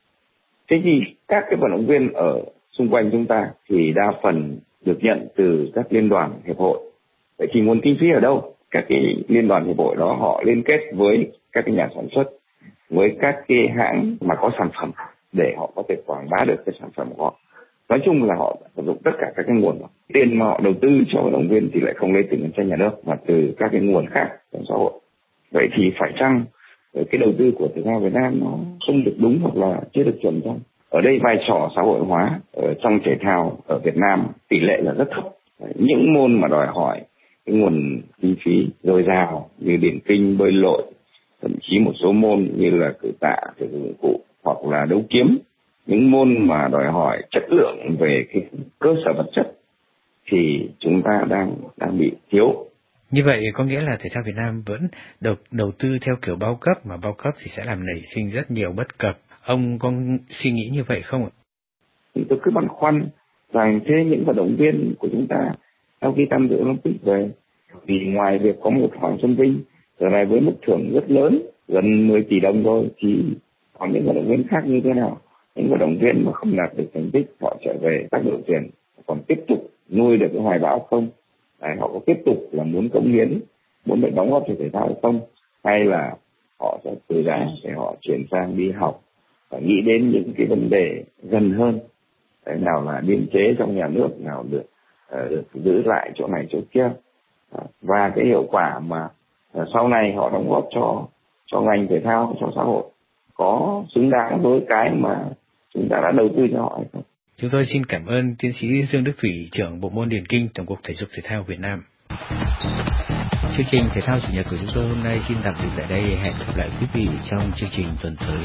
Thế thì các cái vận động viên ở xung quanh chúng ta thì đa phần được nhận từ các liên đoàn hiệp hội. Vậy thì nguồn kinh phí ở đâu? Các cái liên đoàn hiệp hội đó họ liên kết với các cái nhà sản xuất, với các cái hãng mà có sản phẩm để họ có thể quảng bá được cái sản phẩm của họ. Nói chung là họ sử dụng tất cả các cái nguồn đó. Tiền mà họ đầu tư cho vận động viên thì lại không lấy từ ngân sách nhà nước mà từ các cái nguồn khác trong xã hội. Vậy thì phải chăng cái đầu tư của thể thao Việt Nam nó không được đúng hoặc là chưa được chuẩn chăng? Ở đây vai trò xã hội hóa ở trong thể thao ở Việt Nam tỷ lệ là rất thấp. Những môn mà đòi hỏi cái nguồn kinh phí dồi dào như điền kinh, bơi lội, thậm chí một số môn như là cử tạ, thể dục dụng cụ hoặc là đấu kiếm, những môn mà đòi hỏi chất lượng về cái cơ sở vật chất thì chúng ta đang bị thiếu. Như vậy có nghĩa là thể thao Việt Nam vẫn được đầu tư theo kiểu bao cấp, mà bao cấp thì sẽ làm nảy sinh rất nhiều bất cập. Ông có suy nghĩ như vậy không ạ? Tôi cứ băn khoăn rằng thế những vận động viên của chúng ta sau khi tham dự Olympic về, vì ngoài việc có một Hoàng Xuân Vinh giờ này với mức thưởng rất lớn, gần 10 tỷ đồng rồi, thì còn những vận động viên khác như thế nào? Những vận động viên mà không đạt được thành tích họ trở về các đội tuyển còn tiếp tục nuôi được cái hoài bão không? Họ có tiếp tục là muốn cống hiến, muốn được đóng góp cho thể thao hay không? Hay là họ sẽ từ giã để họ chuyển sang đi học và nghĩ đến những cái vấn đề gần hơn? Nào là biên chế trong nhà nước, nào được giữ lại chỗ này chỗ kia, và cái hiệu quả mà sau này họ đóng góp cho ngành thể thao, cho xã hội có xứng đáng với cái mà chúng ta đã đầu tư cho họ hay không? Chúng tôi xin cảm ơn tiến sĩ Dương Đức Thủy, trưởng bộ môn điền kinh, Tổng cục Thể dục Thể thao Việt Nam. Chương trình Thể thao Chủ nhật của chúng tôi hôm nay xin tạm dừng tại đây. Hẹn gặp lại quý vị trong chương trình tuần tới.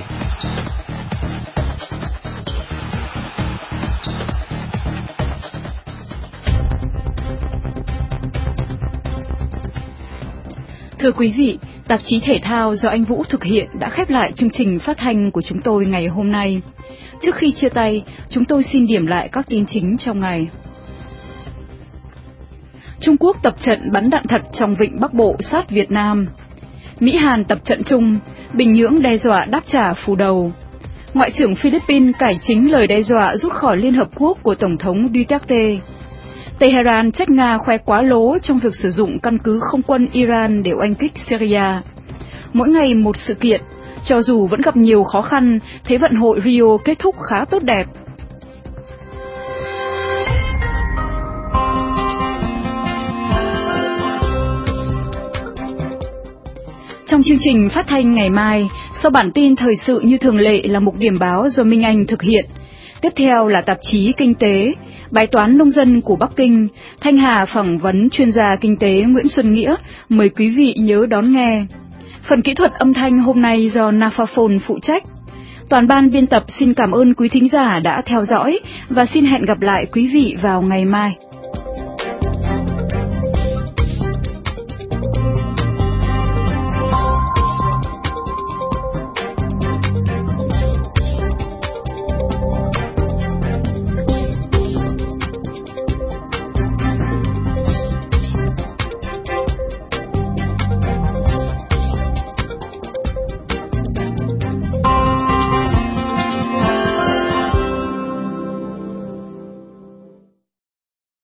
Thưa quý vị, tạp chí Thể thao do anh Vũ thực hiện đã khép lại chương trình phát thanh của chúng tôi ngày hôm nay. Trước khi chia tay, chúng tôi xin điểm lại các tin chính trong ngày. Trung Quốc tập trận bắn đạn thật trong vịnh Bắc Bộ sát Việt Nam. Mỹ-Hàn tập trận chung, Bình Nhưỡng đe dọa đáp trả phù đầu. Ngoại trưởng Philippines cải chính lời đe dọa rút khỏi Liên Hợp Quốc của Tổng thống Duterte. Tehran trách Nga khoe quá lố trong việc sử dụng căn cứ không quân Iran để oanh kích Syria. Mỗi ngày một sự kiện, cho dù vẫn gặp nhiều khó khăn, Thế vận hội Rio kết thúc khá tốt đẹp. Trong chương trình phát thanh ngày mai, sau bản tin thời sự như thường lệ là mục điểm báo do Minh Anh thực hiện. Tiếp theo là tạp chí Kinh tế, bài toán nông dân của Bắc Kinh, Thanh Hà phỏng vấn chuyên gia kinh tế Nguyễn Xuân Nghĩa, mời quý vị nhớ đón nghe. Phần kỹ thuật âm thanh hôm nay do Nafaphone phụ trách. Toàn ban biên tập xin cảm ơn quý thính giả đã theo dõi và xin hẹn gặp lại quý vị vào ngày mai.